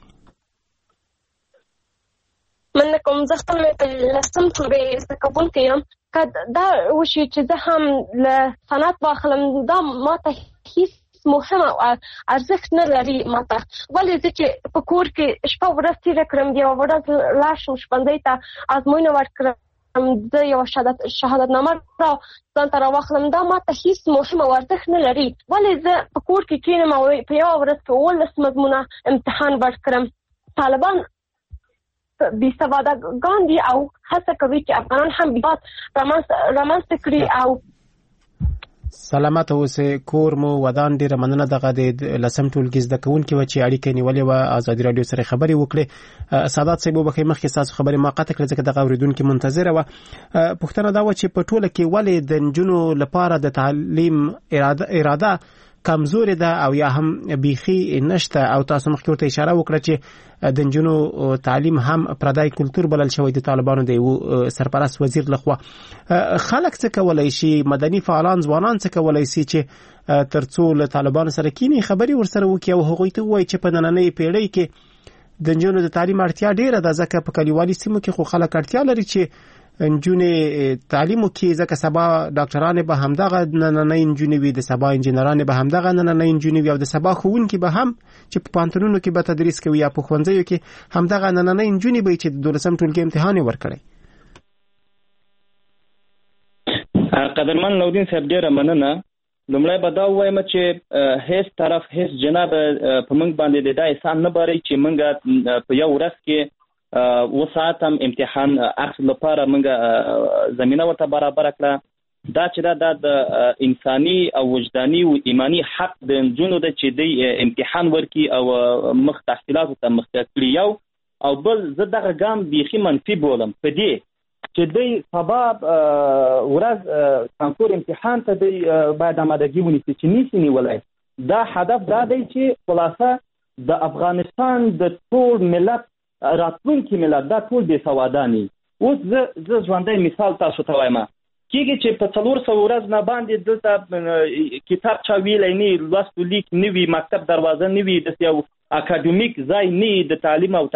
مننه کوم. زه خپل لسم ټولګی زده کوونکی یم. که دا وشي چې زه هم له صنعت واخلم، دا ما ته هیڅ مهم او ارزښت نه لري ماته. ولې زه چې په کور کې شپه ورځ تېره کړم، یوه ورځ لاړ شم ښوونځي ته ازموینه ورکړم، زه یو شهادت شهادتنامه را ځان ته راواخلم، دا ماته هیڅ مهم او ارزښت نه لري. ولې زه په کور کې کښېنم او په یوه ورځ کې اوولس مضمونه امتحان ورکړم؟ طالبان بې سوادګان دي او هڅه کوي چې افغانان هم باد رامنځته کړي. او سلامت اوسئ. کور مو ودان. ډیره مننه. دغه د لسم ټولګي زده کوونکي و چې اړیکه نیولې وه، ازادي راډیو سره خبرې وکړې. سادات صاحب وبخښئ، مخکې ستاسو خبرې ما قطع کړې ځکه دغه اورېدونکي منتظره وه. پوښتنه دا وه چې په ټوله کې ولې د نجونو لپاره د تعلیم اراده اراده کمزورې ده او یا هم بیخي نشته؟ او تاسو مخکې ورته اشاره وکړه چې د نجونو تعلیم هم پردی کلتور بلل شوی د طالبانو د یو سرپرست وزیر لخوا. خلک څه کولای شي، مدني فعالان ځوانان څه کولای شي چې ترڅو له طالبانو سره کینی خبري ورسره وکړي او هغوی ته وایي چې په نننۍ پیړۍ کې د نجونو د تعلیم اړتیا ډیره ده، ځکه په کلیوالي سیمو کې خو خلک اړتیا لري چې نجونې تعلیم وکړي، ځکه سبا ډاکټرانې به همدغه نننۍ نجونې وي، د سبا انجینرانې به همدغه نننۍ نجونې وي، او د سبا ښوونکي به هم چې په پوهنتونونو کې به تدریس کوي یا په ښوونځیو کې همدغه نننۍ نجونې به چې د دولسم ټولګي امتحان یې ورکړی. قدرمن نورالدین صاحب ډېره مننه. لومړی به دا ووایم چې هیڅ طرف هیڅ جناب په موږ باندې دا احسان نه باري چې موږ په یو ورځ کې و ساعت هم امتحان اخذ لپاره موږ زمینه ورته برابر کړه. دا چې دا د انساني او وجداني او ایمانی حق د نجونو د چې د امتحان ورکي او مخ تحصیلاتو ته مخته کړي یو، او بل زه دغه ګام بیخي منفي بولم په دې چې دوی سبا ورځ کانکور امتحان ته دوی باید آمادګي ونیسي چې نیسي نیولی. دا هدف دا دی چې خلاصه د افغانستان د ټول ملت راتلونکي ملت دا ټول بې سواداني. اوس زه زه ژوندی مثال تاسو ته وایم، کېږي چې په څلور سوه ورځ نه باندې دلته کتاب چا ویلی نه وي، لوست لیک نه وي، مکتب دروازه نه وي، داسې یو اکاډمیک ځای نه وي د تعلیم او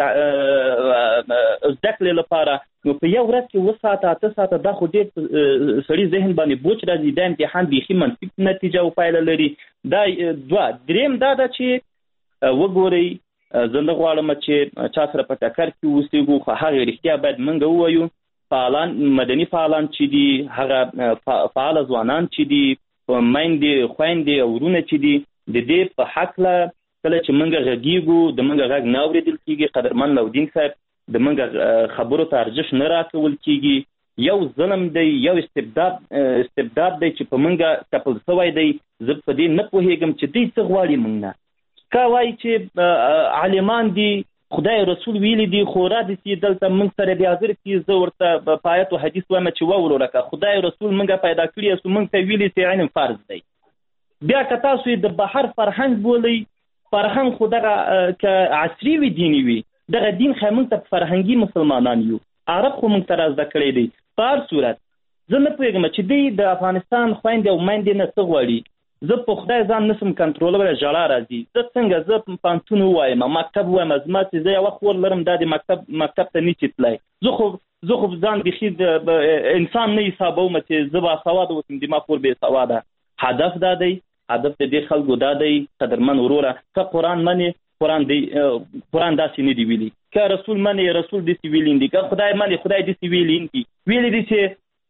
زده کړې لپاره، نو په یو ورځ کې اووه ساعته اته ساعته دا خو ډېر سړي ذهن باندې بوج راځي. دا امتحان بیخي منفي نتیجه او پایله لري. دا دوه. دریم دا ده چې وګورئ، زه نه غواړم چې چا سره په ټکر کې اوسېږو، خو هغې رښتیا باید موږ ووایو. فعالان مدني فعالان چې دي، هغه فعاله ځوانان چې دي، میندې خویندې او ورونه چې دي، د دې په هکله کله چې موږ غږیږو د موږ غږ نه اورېدل کېږي. قدرمن نورالدین صاحب، د موږ خبرو ته ارزښت نه راکول کېږي. یو ظلم دی، یو استبداد استبداد دی چې په موږ تپل شوی دی. زه په دې نه پوهېږم چې دوی څه غواړي موږ نه. که وایي چې عالمان دي، خدای رسول ویلي دي، خو را دي چې دلته موږ سره بیا حاضر کړي، زه ورته په آیت و حدیث وایم چې واورو لکه خدای رسول موږ پیدا کړي یاستو، موږ ته ویلي چې علم فرض دی. بیا که تاسو یې د بهر فرهنګ بولئ، فرهنګ خو دغه که عصري وي دیني وي، دغه دین خو موږ ته فرهنګي مسلمانان یو، عرب خو موږ ته را زده کړی دی. په هر صورت زه نه پوهېږم چې دوی د افغانستان خویندې او میندې نه څه غواړي. زه په خدای ځان نسم کنټرولولی، ژړا راځي. زه څنګه زه پوهنتون ووایم، مکتب ووایم، زما چې زه یوه خور لرم دا د مکتب مکتب ته نشي تللی. زه خو زه خو ځان بیخي انسان نه حسابوم چې زه باسواده اوسم، د ما خور بې سواده. هدف دا دی، هدف د دې خلکو دا دی قدرمن وروره، که قرآن منې قرآن دی قرآن داسې نه دی ویلي، که رسول منې رسول داسې ویلي دي، که خدای منې خدای داسې ویلي دي. ویلي دي چې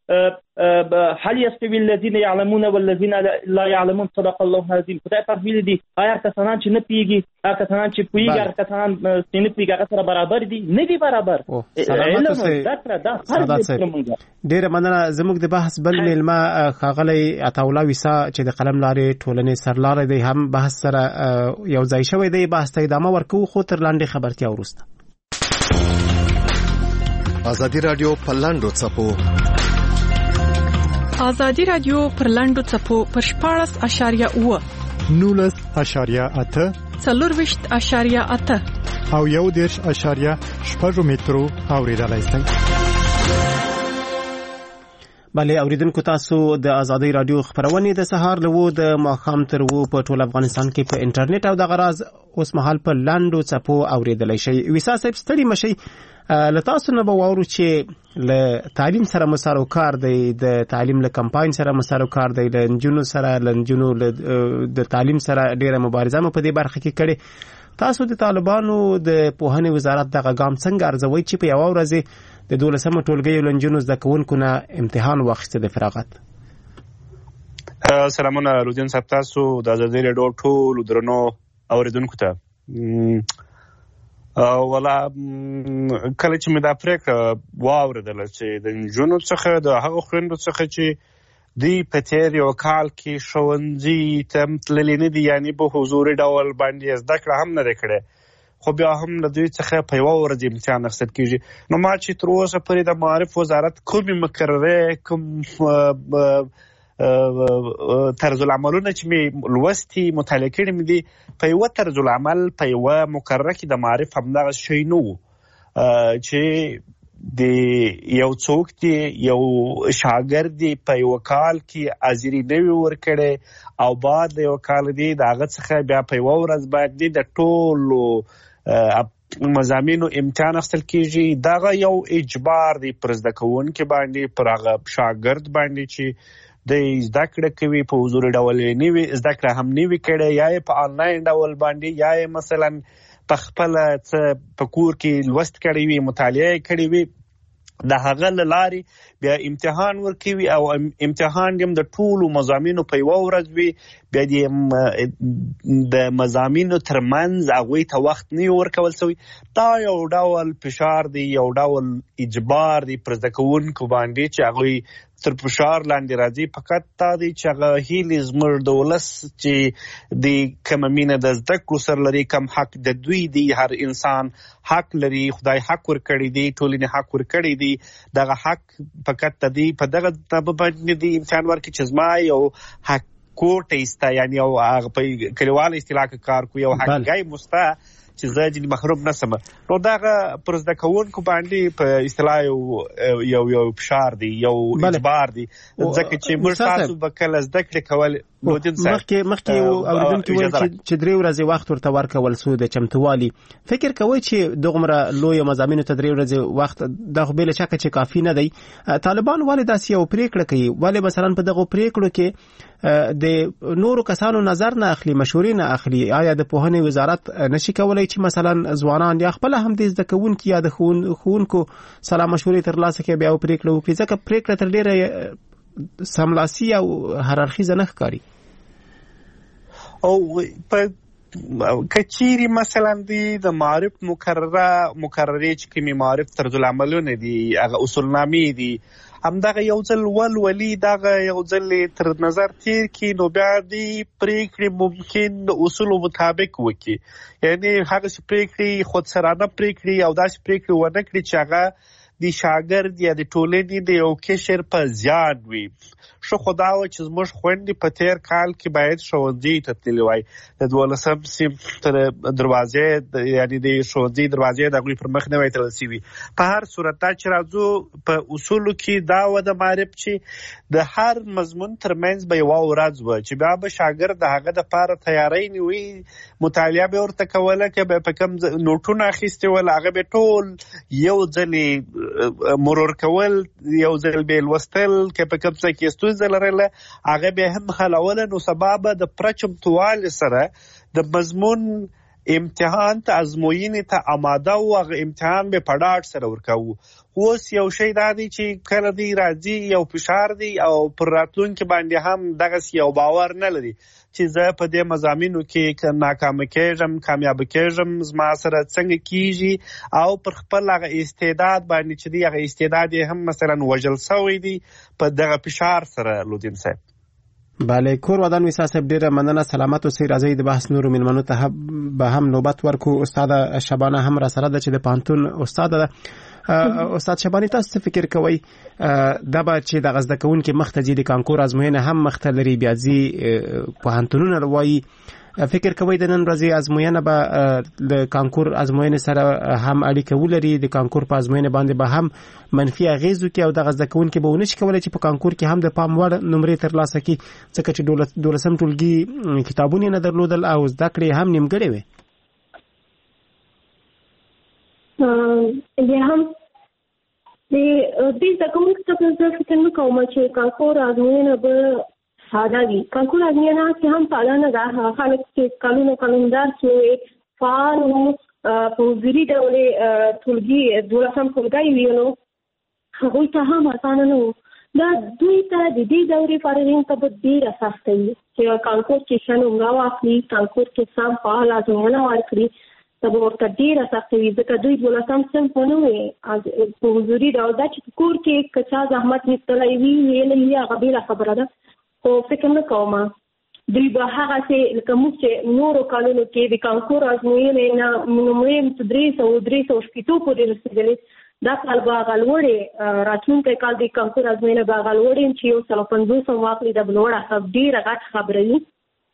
هل یستوی الذین یعلمون والذین لا یعلمون، صدق الله العظیم. خدای پاک ویلي دي آیا کسانان چې نه پوهېږي، هغه کسانان چې پوهېږي، هغه کسانان چې نه پوهېږي هغه سره برابر دي؟ نه دي برابر. ډېره مننه. زموږ د بحث بل میلمه ښاغلی عطاالله ویسا چې د قلم لارې ټولنې سرلاری دی هم بحث سره یو ځای شوی دی. بحث ته ادامه ورکوو خو تر لاندې خبرتیا وروسته. ازادي راډیو په لاندو څپو ازادي راډیو پر لاندو څپو پر شپاړس اشاریه اوه نولس اشاریه اته څلورویشت اشاریه اته او یو دېرش اشاریه شپږ مترو اوریدلای شئ. بله اوریدونکو تاسو د آزادۍ رادیو خبرونه د سهار له د ماخام تر وو په ټول افغانستان کې په انټرنیټ او د غراز اوس مهال په لاندو چپو اوریدلای شي. ویسا صاحب ستړي مشي له تاسو نه به وورو چې له تعلیم سره مسارو کار دی، د تعلیم له کمپاین سره مسارو کار دی، له انجونو سره لنجونو د تعلیم سره ډیره مبارزه مو په دې برخه کې کړې. تاسو د طالبانو د پوهنې وزارت دغه ګام څنګه ارزوي چې په یو ورځ د دولسمه ټولګي لنجونو زده کوونکو نه امتحان واخیسته د فراغت؟ سلامونه رودین صاحب، تاسو د آزادۍ رادیو ټول درنو اوریدونکو ته ولا کله چې مې دا پرېکړه واورېدله چې د نجونو څخه د هغو خویندو څخه چې دوی په تېر یو کال کې ښوونځي ته تللي نه دي، یعنې په حضوري ډول باندې زده کړه هم نه دی کړې، خو بیا هم له دوی څخه په یوه ورځ امتحان اخیستل کېږي. نو ما چې تر اوسه پورې د معارف وزارت کومې مقررې کوم طرز العملونه چې مې لوستي مطالعه کړي مې دي په یوه طرز العمل په یوه مقرره کې د معارف همدغه شی نه و چې د یو څوک دی یو شاګرد دی په یو کال کې حاضري نه وي ورکړې او بعد د یو کال دی د هغه څخه بیا په یوه ورځ باندې د ټولو مضامینو امتحان اخیستل کېږي. دغه یو اجبار دی پر زده کوونکي باندې، پر هغه شاګرد باندې چې د زده کړه کوي په حضوري ډول نه وي زده کړه هم نه وي کړې، یا یې په آنلاین ډول باندې، یا یې مثلا په خپله څه په کور کې لوست کړی وي، مطالعه یې کړې وي، د هغه له لارې بیا امتحان ورکوي او امتحان هم د ټولو مضامینو په یوه ورځ وي، بیا د مضامینو ترمنځ هغوی ته وخت نه ورکول شوی. دا یو ډول فشار دی، یو ډول اجبار دی پر زده کوونکو باندې چې هغوی تر فشار لاندې راځي. فقط دا دی چې هغه هیلې زموږ د ولس چې د کومه مینه د زده کړو سره لري، کم حق د دوی دی، هر انسان حق لري، خدای حق ورکړی دی، ټولنې حق ورکړی دی، دغه حق فقط د دې په دغه طبع باندې دی امتحان ورکړي چې زما یو حق کوټه ایسته، یعنی یو هغه په کلیواله اصطلاح کې کار کوي، یو حقګی مسته چې زه ځینې محروم نسم. نو دغه پر زده کوونکو باندې په اصطلاح یو یو فشار دی، یو اجبار دی، ځکه چې موږ تاسو به کله زده کړې کول مخکې مخکې اوریدونکي وایي چې درې ورځې وخت ورته ورکول سو د چمتووالي. فکر کوئ چې دغومره لویو مضامینو ته درې ورځې وخت دا خو بې له شکه چې کافي نه دی؟ طالبان ولې داسې یو پرېکړه کوي؟ ولې مثلا په دغو پرېکړو کې د نورو کسانو نظر نه اخلي، مشورې نه اخلي؟ آیا د پوهنې وزارت نشي کولی چې مثلا ځوانان یا خپله هم د زده کوونکي یا د ښوونکو سلا مشورې ترلاسه کړي بیا پرېکړه وکړي؟ ځکه پرېکړه تر ډېره سملاسي او هررخیزه نه ښکاري. او په کچيري مثلا دی د معارف مقرره مقررې چې کومې معارف طرز العملونه دي، هغه اصولنامې دي، همدغه یو ځل ولولي، دغه یو ځل تر نظر تیر کړي، نو بیا دی پرېکړې ممکن د اصولو مطابق وکړي، یعنی هغه چې پرېکړې خودسرانه پرېکړې او داسې پرېکړې ونه کړي چې هغه د شاګرد یا د ټولنې د یو کشر په زیان وي. ښه خو دا وه چې زموږ خویندې په تېر کال کې باید ښوونځي ته تللې وای، د دولسم صنف تر دروازې یعنې د ښوونځي دروازې د هغوی پر مخ نه وای تړل سوي. په هر صورت دا چې راځو په اصولو کې دا وه د معرف چې د هر مضمون ترمنځ به یوه ورځ وه چې بیا به شاګرد د هغه دپاره تیاری نیوي، مطالعه به ورته کوله، که به په کوم نوټونه اخیستې ول هغه به ټول یو ځلې مرور کول، یو ځل به یې لوستل، که په کوم څه کې ستونزه لرله هغه به هم حلوله. نو سبا به د پوره چمتووالي سره د مضمون امتحان ته ازموینې ته آماده و، هغه امتحان به په ډاډ سره ورکوو. اوس یو شی دا دی چې کله دی راځي یو فشار دی او پر راتلونکي باندې هم دغسې یو باور نه لري چې زه په دې مضامینو کې ناکامه کېږم، کامیابه کېږم، زما سره څنګه کېږي، او پر خپل هغه استعداد باندې چې دی هغه استعداد یې هم مثلا وژل سوی دی په دغه فشار سره. لودین صاحب بله، کور ودان ویسا صاحب ډیره مننه، سلامت اوسئ. راځئ د بحث نورو مېلمنو ته به هم نوبت ورکو. استاده شبانه هم را سره ده چې د پوهنتون استاده ده. استاد شبانه، تاسو څه فکر کوئ دا به چې دغه زده کوونکي مخته ځي د کانکور ازموینه هم مخته لري، بیا ځي پوهنتونونه وایي فکر کوي د نن ورځې ازموینه به د کانکور ازموینه سره هم اړیکه ولري، د کانکور په ازموینه باندې به هم منفي اغیز وکړي او د غزه کوونکې به ونشي کولای چې په کانکور کې هم د پام وړ نمرې ترلاسه کړي، ځکه چې دولسم ټولګي کتابونه نه درلودل او زده کړې هم نیمګړې وي. بیا هم د دې زده کوونکو ته زه فکر نه کوم چې کانکور ازموینه به ساده وي. کانکور ازموینه چې هم ساده نه ده، خلک چې کلونه کلندار چې فعال وو په حضوري ډول ټولګي دولسم ټولګي ویلو هغوی ته هم اسانه نه وو. دا دوی ته د دې دورې فارغین ته به ډېره سخته وي چې کانکور کې ښه نمره واخلي، کانکور کې سم فعال ازموینه ورکړي، ته به ورته ډېره سخته وي ځکه دوی دولسم صنف ونه وي په حضوري ډول. دا چې په کور کې که چا زحمت ایستلی وي ویلی وي هغه بېله خبره ده، خو فکر نه کوم دوی به هغسې لکه موږ چې نورو کالونو کې د کانکور ازموینې نه نمرې درې سوه درې سوه شپېتو پورې رسېدلې، دا کال به هغه لوړې راتلونکی کال د کانکور ازموینه به هغه لوړې چې یو سل او پنځوس هم واخلي دا به لوړه ډېره غټ خبره وي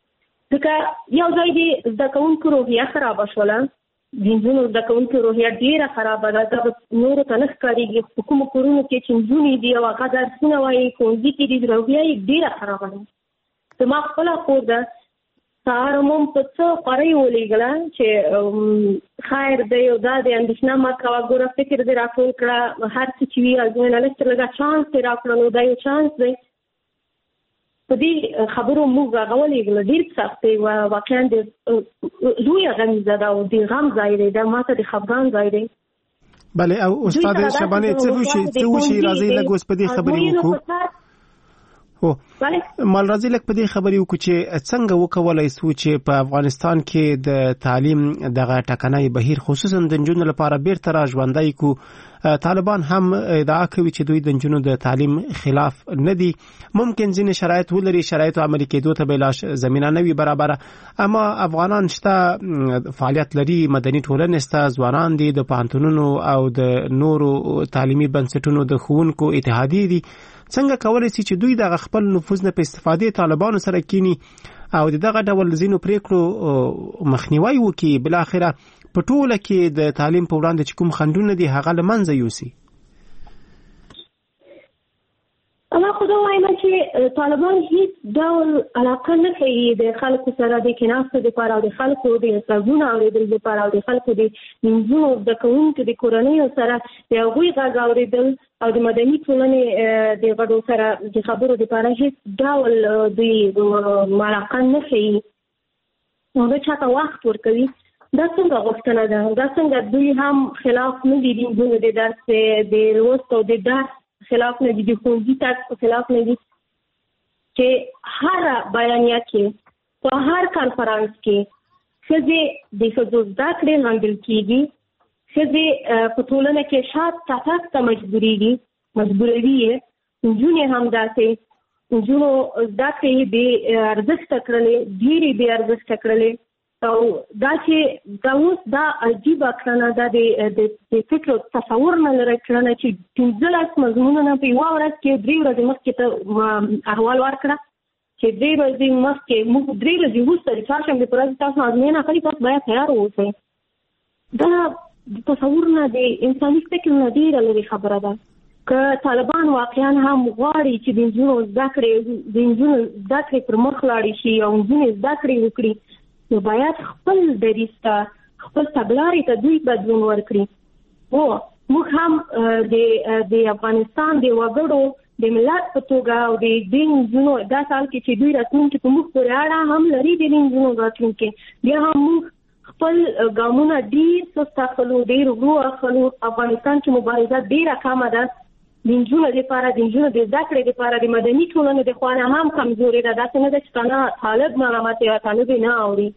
ځکه یو ځای د زده کوونکو روحیه خرابه شوله، د نجونو زده کوونکو روحیه ډېره خرابه ده، دا به نورو ته نه ښکارېږي. په کومو کورونو کې چې نجونې دي او هغه درسونه وایي ښوونځي کې دي روحیه یې ډېره خرابه ده. زما خپله خور ده سهار مو په څه خوارۍ ولېږله چې خیر دی او دا دی اندېښنه مه کوه، ګوره فکر دې راټول کړه، هر څه چې وي ازموینه لږ تر لږه چانس دې راکړه، نو دا یو چانس دی. په دې خبرو موږ هغه ولېږله ډېر سخت دی، واقعا د لویه غمیزه ده او د غم ځای دی، دا ما ته د خفګان ځای دی. بله او استاد شبانې څه وشي څه وشي راځئ لږ اوس په دې خبرې وکړو. هو مال راځي لکه په دې خبرې وکړو چې څنګه وکولای شو چې په افغانستان کې د تعلیم دغه ټکنۍ بهیر خصوصا د نجونو لپاره بیرته را ژوندی کو. طالبان هم ادعا کوي چې دوی د نجونو د تعلیم خلاف نه دي، ممکن ځینې شرایط ولري، شرایط عملي کېدو ته به لا زمینه نه وي برابره، اما افغانان شته فعالیت لري، مدني ټولنې شته، ځوانان دي، د پوهنتونونو او د نورو تعلیمي بنسټونو د ښوونکو اتحادیې دي. څنګه کولی شي چې دوی د خپل نفوذ نه په استفادې طالبانو سره کینی او دغه ډول ځینو پریکړو مخنیوي وکړي، بل اخره په ټوله کې د تعلیم په وړاندې چې کوم خنډونه دي هغه له منځه یوسي. اما خو دا وایم چې طالبان هیڅ ډول علاقه نه کوي د خلکو سره د کېناستو دپاره او د خلکو د غږونو اورېدل دپاره او د خلکو د نجونو زده کوونکو د کورنیو سره د هغوی غږ اورېدل او د مدني ټولنې د غړو سره د خبرو دپاره هیڅ ډول دوی علاقه نه کوي، هغه چاته وخت ورکوي. دا څنګه غوښتنه ده؟ دا څنګه دوی هم خلاف نه دي د نجونو د درس د لوست او د درس خلاف نه دي، د ښوونځي تګ خلاف نه دي، چې هر بیانیه کې په هر کانفرانس کې ښځې د ښځو زده کړې غندل کېږي، ښځې په ټولنه کې شات تګ ته مجبورېږي، مجبوروي یې. نجونې هم داسې، نجونو زده کړې بې ارزښته کړلې، ډېرې بې ارزښته کړلې او دا چې دا اوس دا عجیبه کړنه ده د فکر او تصور نه لرې کړنه چې پنځلس مضمونونه په یوه ورځ کې درې ورځې مخکې ته احوال ورکړه چې درې ورځې مخکې موږ درې ورځې وروسته د چهارشنبې په ورځ تاسو ازموینه اخلي، تاسو باید تیار واوسئ. دا د تصور نه د انساني فکر نه ډېره لرې خبره ده. که طالبان واقعا هم غواړي چې د نجونو زده کړې د نجونو زده کړې پر مخ لاړې شي او نجونې زده کړې وکړي، نو باید خپل دریځ ته خپل تګلارې ته دوی بدلون ورکړي. هو موږ هم د افغانستان د وګړو د ملت په توګه او د دې نجونو دا سال کې چې دوی راتلونکي په موږ پورې اړه هم لري، د نجونو راتلونکي بیا هم موږ خپل ګامونه ډېر سست اخلو، ډېر ورو اخلو. افغانستان کې مبارزه ډېره کمه ده، د نجونو دپاره د نجونو د زده کړې دپاره د مدني ټولنې د خوا نه هم کمزورې ده. داسې نه ده چې کنه طالب ملامت یا طالب یې نه اوري.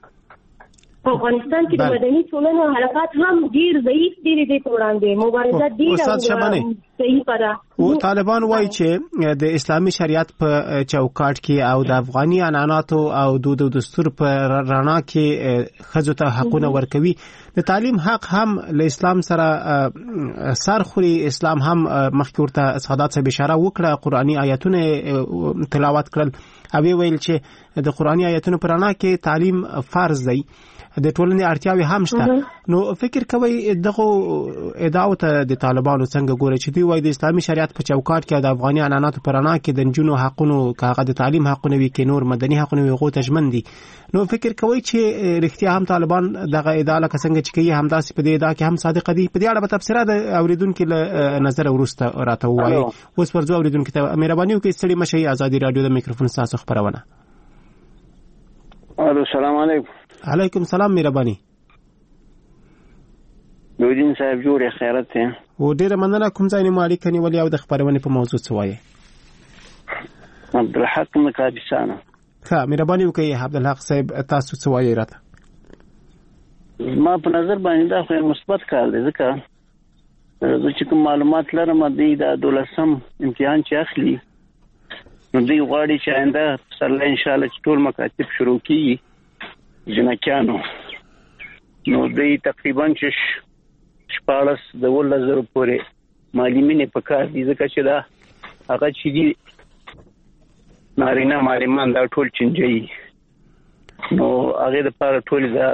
په افغانستان کې د مدني ټولنو حرکات هم ډېر ضعیف دي د دې په وړاندې، مبارزه ډېره صحیح پره. او طالبان وایي چې د اسلامي شریعت په چوکاټ کې او د افغاني عنعناتو او دود او دستور په رڼا کې ښځو ته حقونه ورکوي. د تعلیم حق هم له اسلام سره سر خوري. اسلام هم مخکې ورته سعادت صاحب اشاره وکړه، قرآني آیاتونه تلاوت کړل او ویل چې د قرآني آیاتونو په رڼا کې تعلیم فرض دی، د ټولنې اړتیاوې هم شته. نو فکر کوي دغه ادعاو ته د طالبانو څنګه ګوري چې دوی وايي د اسلامي شریعت په چوکاټ کې د افغاني عنعناتو په رڼا کې د نجونو حقونو کاغه د تعلیم حقونه وي کې نور مدني حقونه وي غو تجمن دي. نو فکر کوي چې رښتیا هم طالبان دغه ادعا لکه څنګه چې کوي همداسې په دې ادعا کې هم صادق دي؟ په دې اړه به تفسیرات د اوریدونکو له نظر ورسته راته وایي. اوس ورځو اوریدونکو ته مهرباني وکړئ ستړي مشي. آزادي رادیو د میکروفون تاسو خبرونه. الو السلام علیکم. علیکم سلام مهرباني. نورین صاحب جوړه خیرت ته و ډیره مننه. کوم ځای نه مالي کني ولې او د خبرونه په موضوع څه وایي؟ عبدالحق مقابسانه. ښه مهرباني وکړئ عبدالحق صاحب تاسو څه وایي راته؟ ما په نظر باندې دا خو مثبت کار دی، ځکه زه چې کوم معلومات لرم د دولسم امتحان چې اخلي نو دوی غواړي چې آینده پسرلی انشاءالله چې ټول مکاتب شروع کیږي جنکیانو، نو دوی تقریبا چې شپاړس د اوولس زرو پورې معلمین په کار دي، ځکه چې دا هغه چې دي نارینه معلمان دا ټول چنجي، نو هغه د پاره ټول دا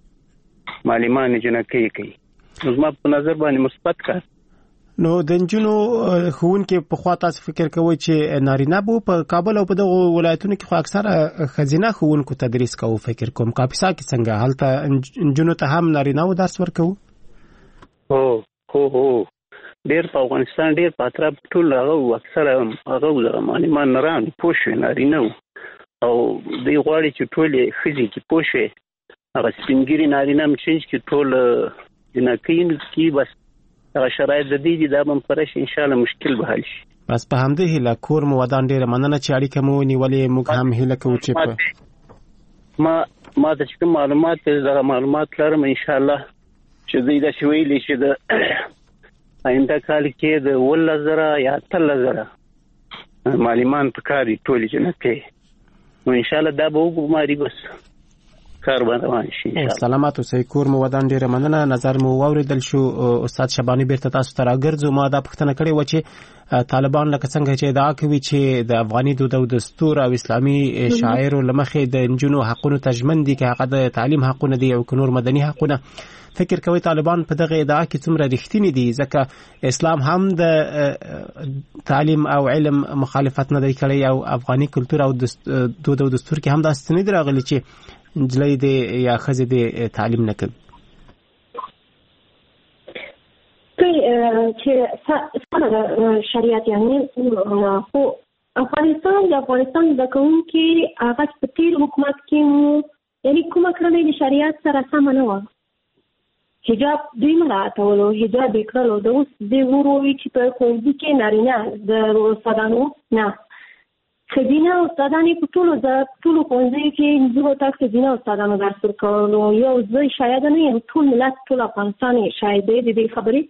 معلمان جنکی کوي. نو زما په نظر باندې مثبت کار. نو د نجونو ښوونکي په خوا تاسو فکر کوئ چې نارینه بو په کابل او په دغه ولایتونو کې خو اکثره ښځینه ښوونکو تدریس کوو؟ فکر کوم کاپیسا کې څنګه هلته نجونو ته هم نارینه و درس ورکوو؟ هو هو هو ډېر په افغانستان ډېر په اطراف ټول هغه اکثره هغه معلمان نران پوه شوي نارینه او دوی غواړي چې ټولې ښځې کې پوه شوي هغه سپینګیري نارینه هم چینج کړي ټول جنکۍ کې. بس هغه شرایط د دې دي دا به فرش ان شاء الله مشکل به حل شي. بس په همدې هیله کور مو ودان ډیره مننه چې اړیکه مو ونیولې. موږ هم هیله کوو چې په ما ما د کوم معلومات دغه معلومات لرم ان شاء الله چې دوی دا شوي لې چې د آینده کال کې د ولس زره یا تل زره معلمان په کاري ټول جنکې، نو ان شاء الله دا به وګورم بس کار باندې شي. سلامات اوسئ. کور مو ودان ډیره مننه. نظر مو واوریدل شو. استاد شبانی بیرته تاسو ته راګرځو. ما دا پوښتنه کړې و چې طالبان لکه څنګه چې ادعا کوي چې د افغاني دود او دستور او اسلامي شاعر لمخې د نجونو حقونو تضمین دي، که هغه د تعلیم حقونه دي او نور مدني حقونه. فکر کوي طالبان په دغه ادعا کې څومره رښتینی دي؟ ځکه اسلام هم د تعلیم او علم مخالفت نه دی کړی او افغاني کلتور او دود او دستور کې هم دا ستنې دي راغلي چې نجلۍ دې یا ښځې دې تعلیم نه کوي. چې شریعت یعنی خو افغانستان د افغانستان د کوونکي هغه په تیر حکومت کې یعنی کومه کړنه د شریعت سره سم نه و. حجاب دوی مراعاتولو، حجاب یې کړلو. د اوس د ورووي چې په ښوونځي کې نارینه د استادانو نه ښځینه استادانې په ټولو ټولو ښوونځیو کې نجونو ته ښځینه استادانو درس ورکولو. یو زه شاید نه یم، ټول ملت ټول افغانستان شاید دی د دې خبرې.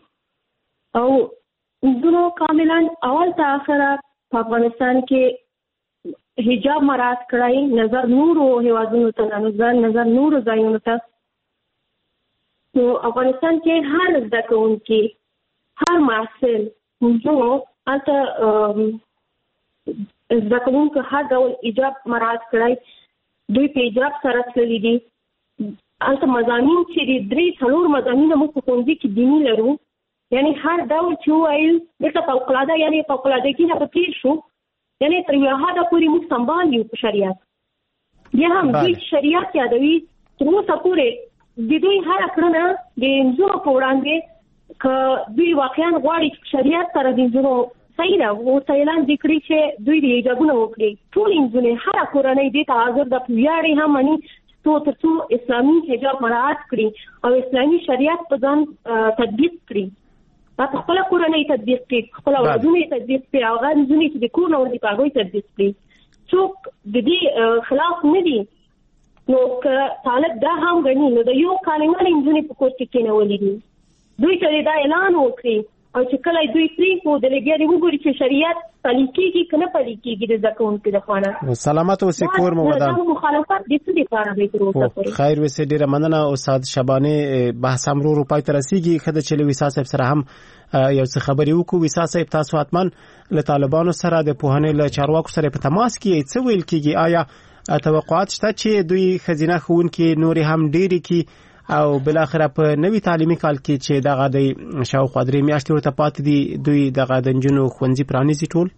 او نجونو کاملا اول ته آخره په افغانستان کې حجاب مراعات کړی، نظر نورو هیوادونو ته نظر نظر نورو ځایونو ته. نو افغانستان کې هر زده کوونکي هر محصل نجونو هلته زده کوونکو هر ډول حجاب مراعات کړی. دوی په حجاب سره تللي دي. هلته مضامین چې دي درې څلور مضامین موږ په ښوونځي کې دیني لرو، یعنی هر ډول چې ووایو دلته فوقالعاده یعنی فوقالعادګي نه به تېر شو، یعنی تر یوه حده پورې موږ سمبال یو په شریعت. بیا هم دوی شریعت یادوي. تر اوسه پورې د دوی هره کړنه د نجونو په وړاندې که دوی واقعا غواړي چې شریعت سره د نجونو صحیح ده ورته اعلان دې کړي چې دوی د حجابونه وکړي. ټولې نجونې هره کورنۍ دې ته حاضر ده، په ویاړ هم مني تر څو اسلامي حجاب مراعات کړي او اسلامي شریعت په ځان تطبیق کړي. په خپله کورنۍ تطبیق کړي، خپله اولادونه یې تطبیق کړي، او هغه نجونې چې د کور نه وړي په هغوی تطبیق کړي. څوک د دې خلاف نه دي. نو که طالب دا هم ګڼي نو د یو کالمه نجونې په کور کې کېنولې دي. دوی ته دا اعلان وکړي او چې کله دوی پری کو د لګیاري وګوري چې شریعت پلي کیږي کنه پلي کیږي د ځکهونکو د خوانه. سلامات اوسې کور مو ودان. دا مخالفت د څه لپاره به تر اوسه پورې. خیر وسه ډیره مننه استاد شبانه. بحث امرو رو پای تر رسیدي خدای چې لوي صاحب سره هم یو څه خبري وکړو. وسا صاحب تاسو اتمن له طالبانو سره د پوهنې له چارواکو سره په تماس کې څه ویل کیږي؟ آیا توقعات شته چې دوی خزینه خوونکي نوري هم ډیری کی او بل اخر په نوي تعلیمي کال کې چې دغه د شاوخوا درې میاشتې ورته پاتې دي دوی دغه د نجونو ښوونځي پرانیزي ټول؟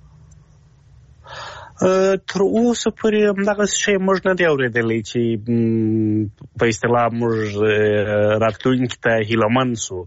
تر اوسه پورې همدغه شی موږ نه دی اورېدلی چې په اصطلاح موږ راتلونکي ته هیلهمن سو.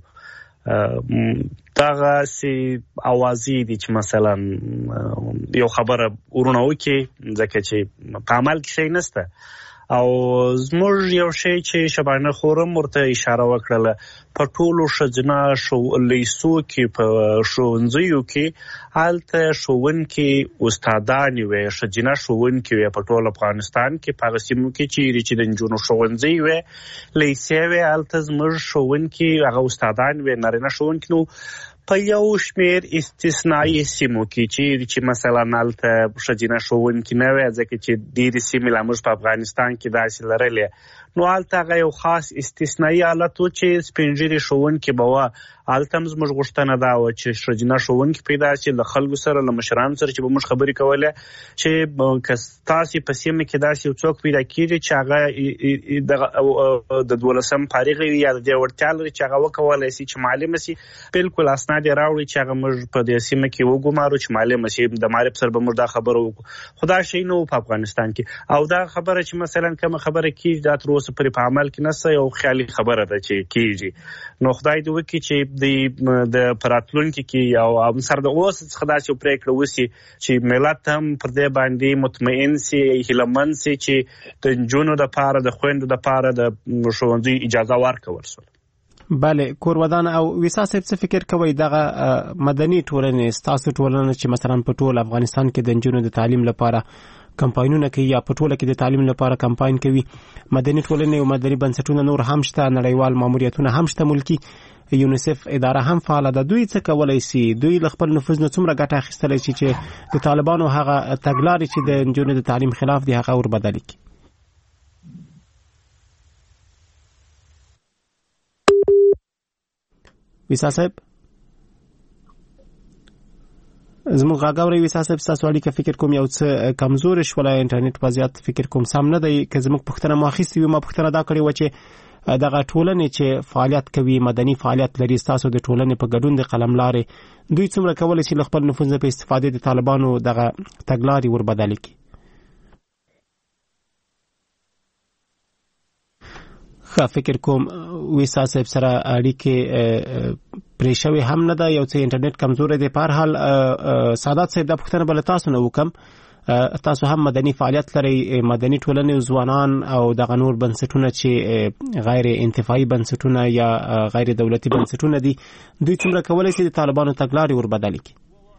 دغه سي اوازې دي چې مثلا یو خبره ورونه وکړي ځکه چې په عمل کې شی نشته. او زموږ یو شی چې شبانه خورم ورته اشاره وکړله په ټولو ښځینه شو لیسو کې په ښوونځیو کې هلته ښوونکي استادانې وې ښځینه ښوونکي وې په ټول افغانستان کې په هغه سیمو کې چیرې چې د نجونو ښوونځی وې لیسې وې هلته زموږ ښوونکي هغه استادان وې نارینه ښوونکي نو په یو شمېر استثنایي سیمو کې چې چې مثلا هلته ښځینه ښوونکي نه وې ځکه چې ډېرې سیمې لا موږ په افغانستان کې داسې لرلې نو هلته هغه یو خاص استثنایي حالت و چې سپین ږیري ښوونکي به وه. هلته هم زموږ غوښتنه دا وه چې ښځینه ښوونکي پیدا شي له خلکو سره له مشرانو سره چې به موږ خبرې کولې چې که ستاسې په سیمه کې داسې یو څوک پیدا کېږي چې هغه د دولسم فارغ وي یا د دې وړتیا لري چې هغه وکولی شي چې معلمه شي بلکل اسناد یې راوړي چې هغه موږ په دې سیمه کې وګمارو چې معلمه شي. د معرف سره به موږ دا خبره وکړو خو دا شی نه و په افغانستان کې. او دا خبره چې مثلا کومه خبره کېږي دا تر اوسه پورې په عمل کې نشته یو خیالي خبره ده چې کېږي. نو خدای دې وکړي چې د په راتلونکي کې او هم سره د اوس څخه داسې یو پرېکړه وشي چې ملت هم پر دې باندې مطمئن سي هیلهمن سي چې د نجونو دپاره د خویندو دپاره د ښوونځي اجازه ورکول شوله. بله کور ودان. او وسا صاحب څه فکر کوي دغه مدني ټولنې ستاسو ټولنه چې مثلا په ټول افغانستان کې د نجونو د تعلیم لپاره کمپاینونه کوي یا په ټوله کې د تعلیم لپاره کمپاین کوي مدني ټولنې او مدني بنسټونه نور هم شته نړیوال ماموریتونه هم شته ملکی یونیسف اداره هم فعال ده دوی څه کولای شي دوی له خپل نفوذ نه څومره ګټه اخیستلی شي چې د طالبانو هغه تګلارې چې د نجونو د تعلیم خلاف دي هغه ور بدل کړي؟ ویسا صاحب زموږ غاګوري ویسا صاحب تاسو اړیکه فکر کوم یو څه کمزور شوله انټرنیټ وضعیت فکر کوم سم نه دی که زموږ پښتنه ماخیستي وي ما پښتنه دا کړې و چې دغه ټولنې چې فعالیت کوي مدني فعالیت لري تاسو د ټولنې په ګډون د قلم لارې دوی څومره کولی شي له خپل نفوذ په استفادې د طالبانو دغه تګلارې ور بدل کړي؟ ښه فکر کوم ویسا صاحب سره اړیکې پرې شوې هم نه ده یو څه انټرنیټ کمزوری دی. په هر حال سعادت صاحب دا پوښتنه به له تاسو نه وکړم تاسو هم مدني فعالیت لرئ مدني ټولنې ځوانان او دغه نور بنسټونه چې غیر انتفاعي بنسټونه یا غیر دولتي بنسټونه دي دوی څومره کولی شي د طالبانو تګلارې ور بدل کړي؟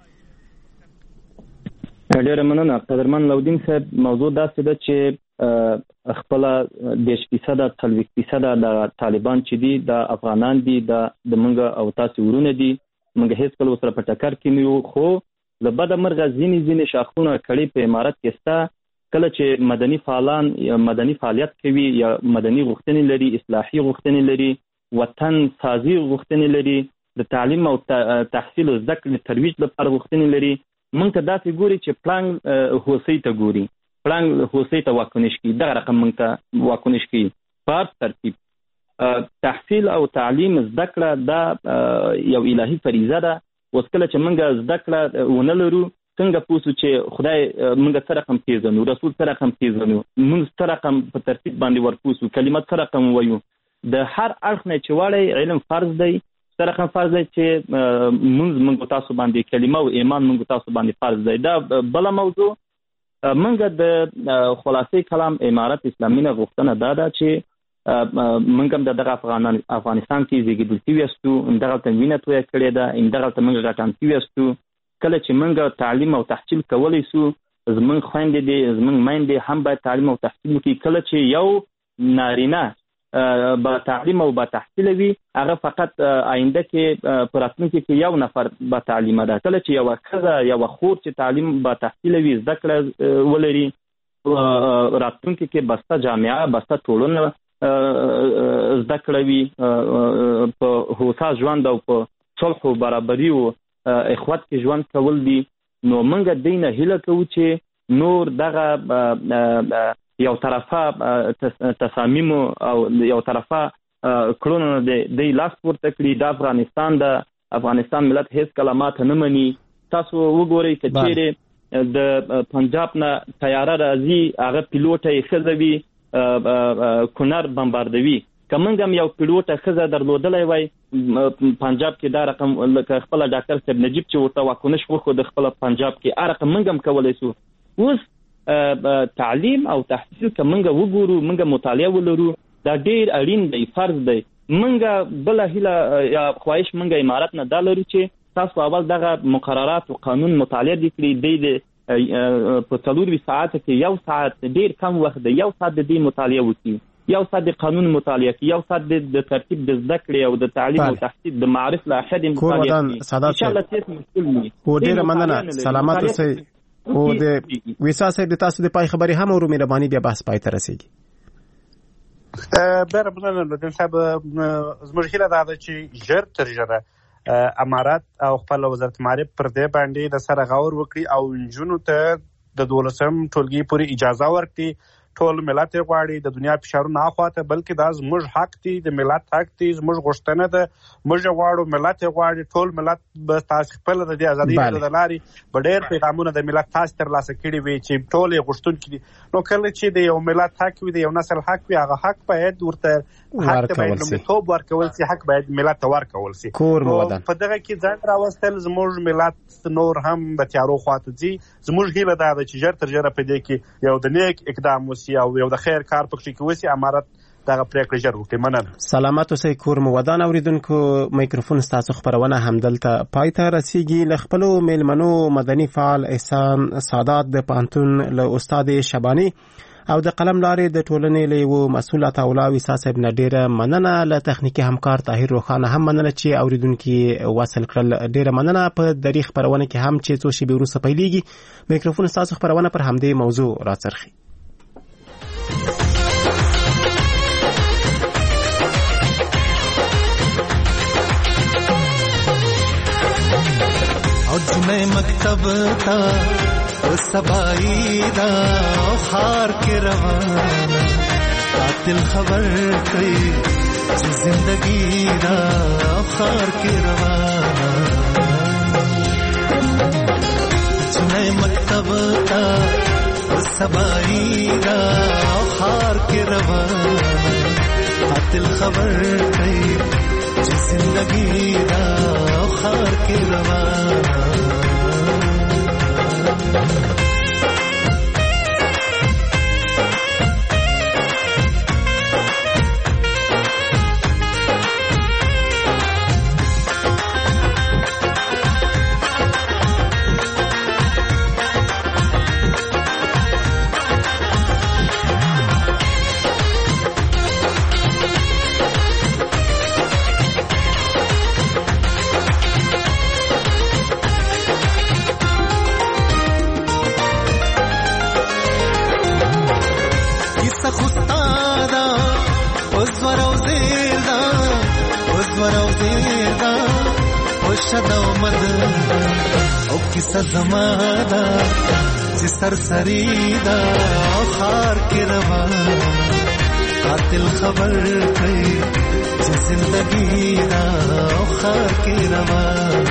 ډېره مننه قدرمن لودین صاحب. موضوع داسې ده چې خپله دېرش فیصده څلوېښت فیصده د طالبان چې دي د افغانان دي د موږ او تاسو ورونه دي موږ هېڅکله ورسره په ټکر کې نه یو خو له بده مرغه ځینې ځینې شاخونه کړي په امارت کې شته کله چې مدني فعالان مدني فعالیت کوي یا مدني غوښتنې لري اصلاحي غوښتنې لري وطن سازي غوښتنې لري د تعلیم او تحصیل او زده کړې ترویج لپاره غوښتنې لري موږ ته داسې ګوري چې پړانګ هوسۍ ته ګوري پړانګ هوسۍ ته واکنش کوي دغه رقم موږ ته واکنش کوي. په ترتیب تحصیل او تعلیم زده کړه دا یو الهي فریضه ده. اوس کله چې موږ زده کړه ونه لرو څنګه پوهیږو چې خدای موږ څه رقم پیژنو رسول څه رقم پیژنو موږ څه رقم په ترتیب باندې ورپوهیږو کلمات څه رقم وایو د هر اړخ نه چې واړی علم فرض دی څه رقم فرض دی چې موږ موږ تاسو باندې کلمه او ایمان موږ تاسو باندې فرض دی. دا بله موضوع موږ د خلاصې کلام امارت اسلامي نه غوښتنه دا ده چې موږ هم دغه افغانستان کې زیږېدل شوي یاستو همدغلته وینه تویه کړې ده همدغلته موږ غټان شوي یاستو کله چې موږ تعلیم او تحصیل کولی شو زموږ خویندې دي زموږ میندې هم باید تعلیم او تحصیل وکړي. کله چې یو نارینه با تعلیم او با تحصیل وي هغه فقط آینده کې په راتلونکي کې یو نفر با تعلیم ده. کله چې یو ښځه یو خور چې تعلیم با تحصیل وي زده کړه ولري راتلونکي کې بسته جامعه بسته ټولنه زده کړه وي په هوسا ژوند او په صلح او برابري او اخوت کې ژوند کول دي. نو موږ دینه هیله کوو چې نور دغه یو طرفه تصامیم او یو طرفه کړنو د لاس پورته کړي. د افغانستان د افغانستان ملت هیڅ کلمات نه مني. تاسو وګورئ چې چیرې د پنجاب نه طیاره راځي هغه پیلوټ یې ښځه وي کونړ بمباردوي. که موږ هم یو پیلوټ ښځه درلودلی وای پنجاب کې دا رقم لکه خپله ډاکټر صاحب نجیب چې ورته واکنش وښود د خپله پنجاب کې هر رقم موږ هم کولی شو. اوس تعلیم او تحصیل که موږ وګورو موږ مطالعه ولرو دا ډېر اړین دی فرض دی. موږ بله هیله یا خواهش موږ امارت نه دا لرو چې تاسو اول دغه مقررات او قانون مطالعه دې کړي. دی د په څلور ویشت ساعته کې یو ساعت ډېر کم وخت دی. یو ساعت د دې مطالعه وکړي، یو ساعت د قانون مطالعه کوي، یو ساعت د ترتیب د زده کړې او د تعلیم او تحصیل د معرف له حد مطالعه کوي. ان شاء الله تاسو مشکل نه و ډېر مننه. سلامات اوسئ. او د ویسا صاحب د تاسو د پای خبري هم او مهرباني بیا بحث پای ته رسیږي. ډېر مننه نو صاحب زموږ هیله دا ده چې ژر تر ژره امارات او خپل وزارت معرف پر دې باندې د سره غور وکړي او نجونو ته د دولسم ټولګي پورې اجازه ورکړي. ټول ملت غواړي د دنیا فشارونه اخواته بلکې دا زموږ حق دی، د ملت حق دی، زموږ غوښتنه ده. موږ غواړو ملت غواړي ټول ملت به تاسو خپل د دې ازادي د لارې په ډېر پیغامونه د ملت تاسو ترلاسه کړي وي چې ټول یې غوښتونکي دي. نو کله چې د یو ملت حق وي د یو نسل حق وي هغه حق باید ورته حق ته باید لومړیتوب ورکول شي، حق باید ملت ته ورکول شي. په دغه کې ځان راوستل زموږ ملت نور هم د تیارو خواته ځي. زموږ هیله دا ده چې ژر تر ژره په دې کې یو د نیک اقدام وشي او یو د خیر کار پکې کې وشي. امارت دغه پریکړه ژر وکړي. مننه. سلامات اوسئ. کور مو ودان اوریدونکو میکروفون ستاسو خبرونه همدلته پای ته رسیږي. له خپلو میلمنو مدني فعال احسان سادات د پوهنتون له استاد شباني او د قلم لارې د ټولنې له یو مسؤل عطاالله ویسا صاحب نه ډیره مننه. له تخنیکي همکار طاهر روخانه هم مننه چې اوریدونکي وصل کړل. ډیره مننه. په دری خبرونه کې هم چې څو شیبې وروسته پیلېږي میکروفون ستاسو خبرونه پر همدې موضوع راڅرخي. میں مکتب تا او سبائی دا او خار کے روانہ قاتل خبر کئی چی زندگی دا او خار کے روانہ میں مکتب تا او سبائی دا او خار کے روانہ قاتل خبر کئی چی زندگی دا او خار کے روانہ زمادا چې سرسری دا خار کې روان قاتل خبر کوي چې زندگی دا خار کې روان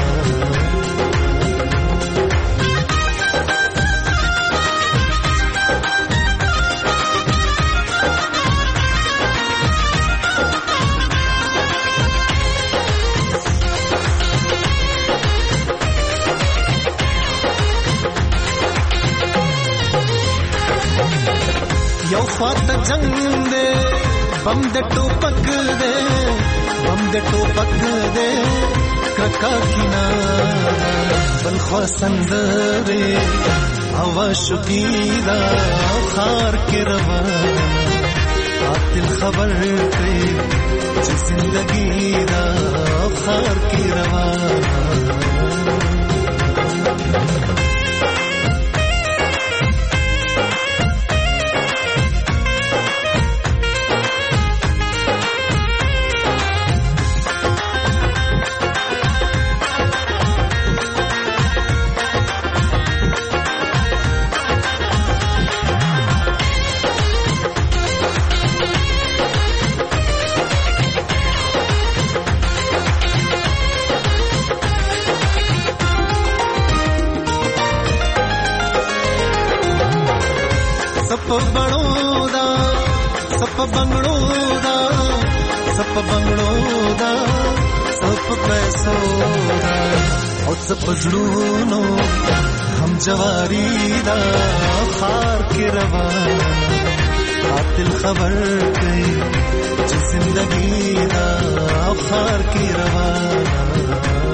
خواته جنگ دے بم دے ټوپک دے بم دے ټوپک دے ککا کنارا بل خوا سندرے اوا شقیدا خار کے روان قاتل خبر کړي چې زندګي دا خار کې روانه सप बंगड़ो दा सप बंगड़ो दा सप बंगड़ो दा सप पैसो दा और सप जुड़ूनो हम जवारी दा खार के रवाना कातिल खबर गई जिस जिंदगी दा खार के रवाना